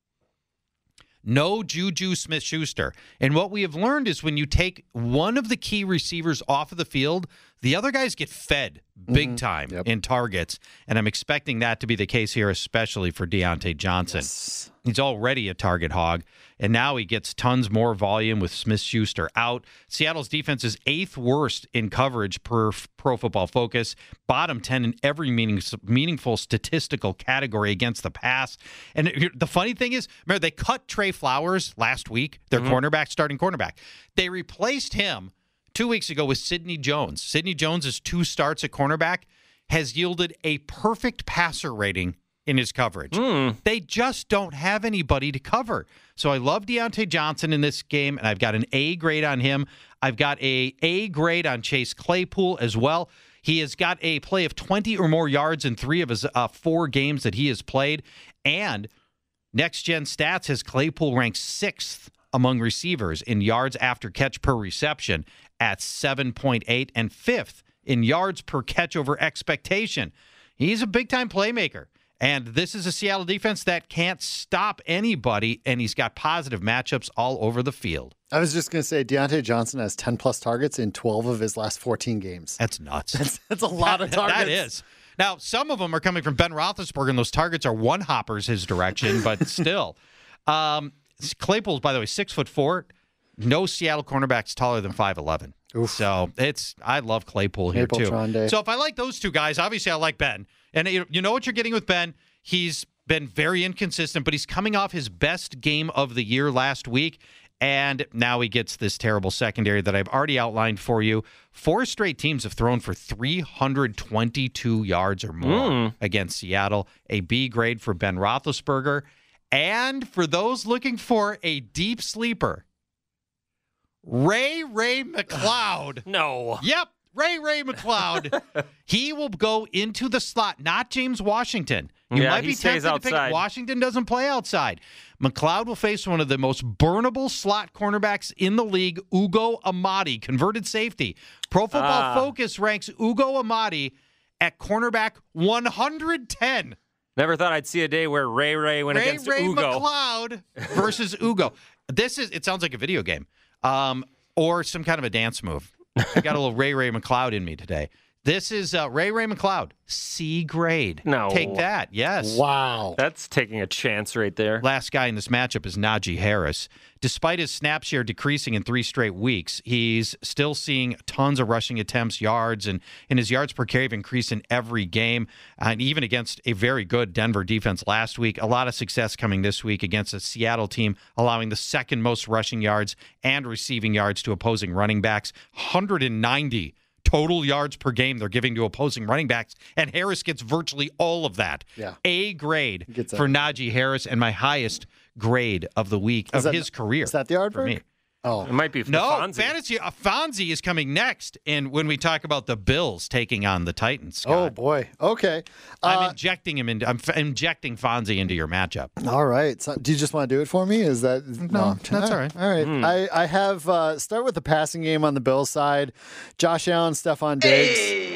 Speaker 4: No Juju Smith-Schuster. And what we have learned is when you take one of the key receivers off of the field, the other guys get fed big time in targets. And I'm expecting that to be the case here, especially for Deontay Johnson. Yes. He's already a target hog, and now he gets tons more volume with Smith-Schuster out. Seattle's defense is 8th worst in coverage per Pro Football Focus, bottom 10 in every meaningful statistical category against the pass. And the funny thing is, remember, they cut Trey Flowers last week, their starting cornerback. They replaced him 2 weeks ago with Sidney Jones. Sidney Jones' 2 starts at cornerback has yielded a perfect passer rating in his coverage. They just don't have anybody to cover. So I love Deontay Johnson in this game, and I've got an A grade on him. I've got A grade on Chase Claypool as well. He has got a play of 20 or more yards in 3 of his 4 games that he has played. And Next Gen Stats has Claypool ranked 6th among receivers in yards after catch per reception at 7.8 and 5th in yards per catch over expectation. He's a big-time playmaker. And this is a Seattle defense that can't stop anybody, and he's got positive matchups all over the field.
Speaker 6: I was just going to say, Deontay Johnson has 10-plus targets in 12 of his last 14 games.
Speaker 4: That's nuts.
Speaker 6: That's a lot of targets.
Speaker 4: That is. Now, some of them are coming from Ben Roethlisberger, and those targets are one-hoppers his direction, but still. Claypool's, by the way, 6'4". No Seattle cornerbacks taller than 5'11". So I love Claypool here, too. So if I like those two guys, obviously I like Ben. And you know what you're getting with Ben? He's been very inconsistent, but he's coming off his best game of the year last week. And now he gets this terrible secondary that I've already outlined for you. 4 straight teams have thrown for 322 yards or more against Seattle. A B grade for Ben Roethlisberger. And for those looking for a deep sleeper, Ray McCloud.
Speaker 11: No.
Speaker 4: Yep. Ray McCloud. He will go into the slot, not James Washington. You might be tempted to pick Washington doesn't play outside. McCloud will face one of the most burnable slot cornerbacks in the league, Ugo Amadi, converted safety. Pro Football Focus ranks Ugo Amadi at cornerback 110.
Speaker 7: Never thought I'd see a day where Ray went against Ugo.
Speaker 4: McCloud versus Ugo. It sounds like a video game or some kind of a dance move. I got a little Ray McCloud in me today. This is Ray McCloud, C grade.
Speaker 7: No.
Speaker 4: Take that, yes.
Speaker 6: Wow.
Speaker 7: That's taking a chance right there.
Speaker 4: Last guy in this matchup is Najee Harris. Despite his snap share decreasing in 3 straight weeks, he's still seeing tons of rushing attempts, yards, and his yards per carry have increased in every game. And even against a very good Denver defense last week, a lot of success coming this week against a Seattle team, allowing the second most rushing yards and receiving yards to opposing running backs. 190 total yards per game they're giving to opposing running backs, and Harris gets virtually all of that.
Speaker 6: Yeah.
Speaker 4: A grade for Najee Harris, and my highest grade of the week of his career.
Speaker 6: Is that the Aardvark?
Speaker 4: For me.
Speaker 6: Oh,
Speaker 7: it might be for
Speaker 4: Fonzie.
Speaker 7: Fantasy.
Speaker 4: Fonzie is coming next, and when we talk about the Bills taking on the Titans, Scott,
Speaker 6: oh boy. Okay,
Speaker 4: I'm injecting injecting Fonzie into your matchup.
Speaker 6: All right. So, do you just want to do it for me? Is that
Speaker 4: no? That's all right.
Speaker 6: All right. I have start with the passing game on the Bills side. Josh Allen, Stephon Diggs. Hey.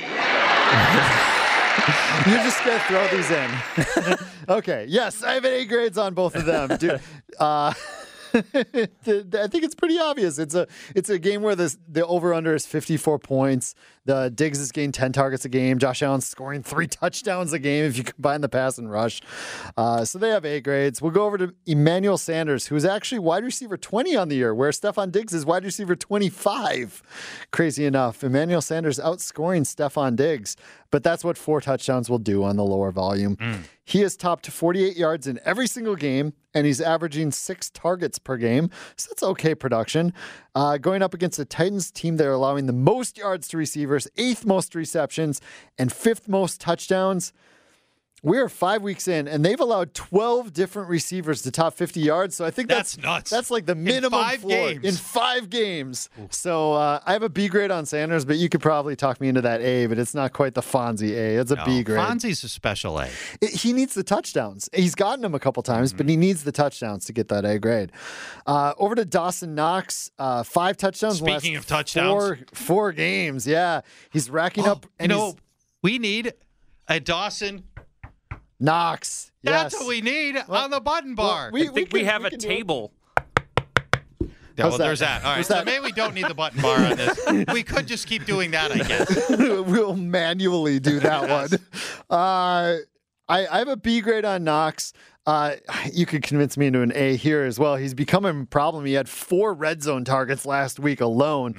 Speaker 6: You're just gonna throw these in. Okay. Yes, I have 8 grades on both of them. Dude, I think it's pretty obvious. It's a game where the over-under is 54 points. The Diggs is getting 10 targets a game. Josh Allen's scoring 3 touchdowns a game if you combine the pass and rush. So they have 8 grades. We'll go over to Emmanuel Sanders, who's actually wide receiver 20 on the year, where Stephon Diggs is wide receiver 25. Crazy enough. Emmanuel Sanders outscoring Stephon Diggs, but that's what 4 touchdowns will do on the lower volume. He has topped 48 yards in every single game, and he's averaging 6 targets per game. So that's okay production. Going up against the Titans team, they're allowing the most yards to receivers, 8th most receptions, and 5th most touchdowns. We're 5 weeks in, and they've allowed 12 different receivers to top 50 yards. So I think that's
Speaker 4: nuts.
Speaker 6: That's like the minimum
Speaker 4: in 5
Speaker 6: floor.
Speaker 4: games.
Speaker 6: In 5 games. So I have a B grade on Sanders, but you could probably talk me into that A, but it's not quite the Fonzie A. It's a B grade.
Speaker 4: Fonzie's a special A.
Speaker 6: He needs the touchdowns. He's gotten them a couple times, but he needs the touchdowns to get that A grade. Over to Dawson Knox, 5 touchdowns.
Speaker 4: Speaking of touchdowns.
Speaker 6: 4 games, yeah. He's racking up. And
Speaker 4: we need a Dawson
Speaker 6: Knox.
Speaker 4: That's what we need on the button bar.
Speaker 7: I think we have a table.
Speaker 4: Yeah, well, there's that. All right, so maybe we don't need the button bar on this. We could just keep doing that, I guess.
Speaker 6: We'll manually do that one. I have a B grade on Knox. You could convince me into an A here as well. He's becoming a problem. He had 4 red zone targets last week alone.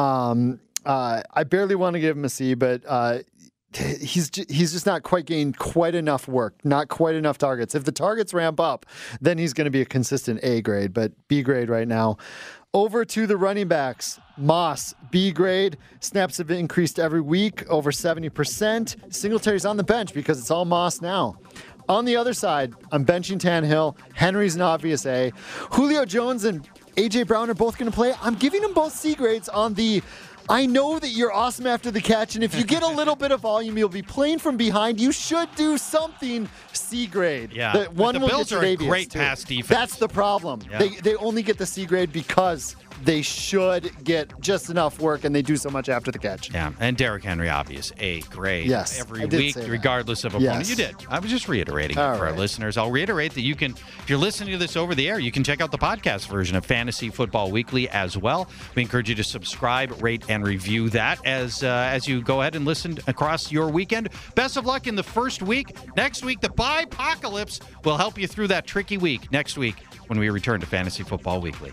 Speaker 6: I barely want to give him a C, but he's just not quite getting quite enough work, not quite enough targets. If the targets ramp up, then he's going to be a consistent A grade, but B grade right now. Over to the running backs. Moss, B grade. Snaps have increased every week, over 70%. Singletary's on the bench because it's all Moss now. On the other side, I'm benching Tannehill. Henry's an obvious A. Julio Jones and A.J. Brown are both going to play. I'm giving them both C grades on the I know that you're awesome after the catch, and if you get a little bit of volume, you'll be playing from behind. You should do something C grade.
Speaker 4: Yeah,
Speaker 6: the
Speaker 4: Bills are a great pass defense.
Speaker 6: That's the problem.
Speaker 4: Yeah.
Speaker 6: They only get the C grade because they should get just enough work, and they do so much after the catch.
Speaker 4: Yeah, and Derrick Henry, obvious A grade every week, regardless of opponent.
Speaker 6: Yes.
Speaker 4: You did. I was just reiterating it for our listeners. I'll reiterate that you can, if you're listening to this over the air, you can check out the podcast version of Fantasy Football Weekly as well. We encourage you to subscribe, rate, and review that as you go ahead and listen across your weekend. Best of luck in the first week. Next week, the Bye-Pocalypse will help you through that tricky week next week when we return to Fantasy Football Weekly.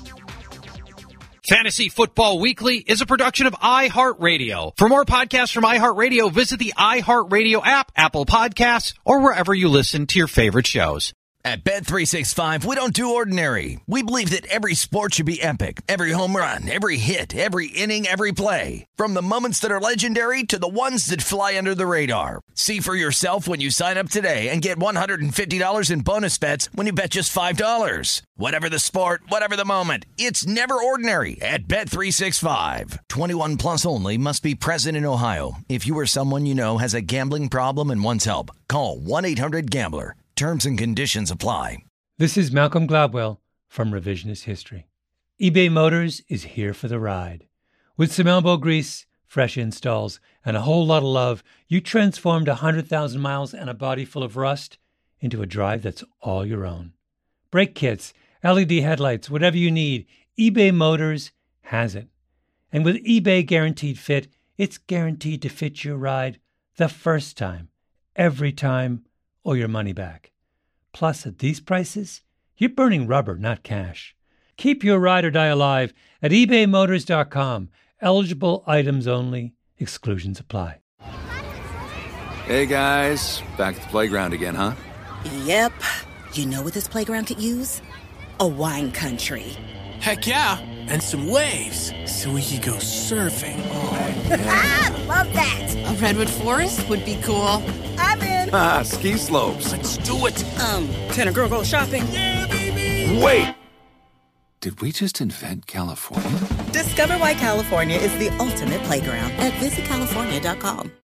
Speaker 4: Fantasy Football Weekly is a production of iHeartRadio. For more podcasts from iHeartRadio, visit the iHeartRadio app, Apple Podcasts, or wherever you listen to your favorite shows.
Speaker 1: At Bet365, we don't do ordinary. We believe that every sport should be epic. Every home run, every hit, every inning, every play. From the moments that are legendary to the ones that fly under the radar. See for yourself when you sign up today and get $150 in bonus bets when you bet just $5. Whatever the sport, whatever the moment, it's never ordinary at Bet365. 21 plus only. Must be present in Ohio. If you or someone you know has a gambling problem and wants help, call 1-800-GAMBLER. Terms and conditions apply.
Speaker 12: This is Malcolm Gladwell from Revisionist History. eBay Motors is here for the ride. With some elbow grease, fresh installs, and a whole lot of love, you transformed 100,000 miles and a body full of rust into a drive that's all your own. Brake kits, LED headlights, whatever you need, eBay Motors has it. And with eBay Guaranteed Fit, it's guaranteed to fit your ride the first time, every time, or your money back. Plus, at these prices, you're burning rubber, not cash. Keep your ride or die alive at ebaymotors.com. Eligible items only. Exclusions apply.
Speaker 13: Hey, guys. Back at the playground again, huh?
Speaker 14: Yep. You know what this playground could use? A wine country.
Speaker 15: Heck yeah. And some waves so we could go surfing.
Speaker 13: Oh, yeah.
Speaker 14: Ah, love that.
Speaker 16: A redwood forest would be cool.
Speaker 14: I'm in.
Speaker 13: Ah, ski slopes.
Speaker 15: Let's do it.
Speaker 14: Can a girl go shopping?
Speaker 15: Yeah, baby.
Speaker 13: Wait. Did we just invent California?
Speaker 14: Discover why California is the ultimate playground at visitcalifornia.com.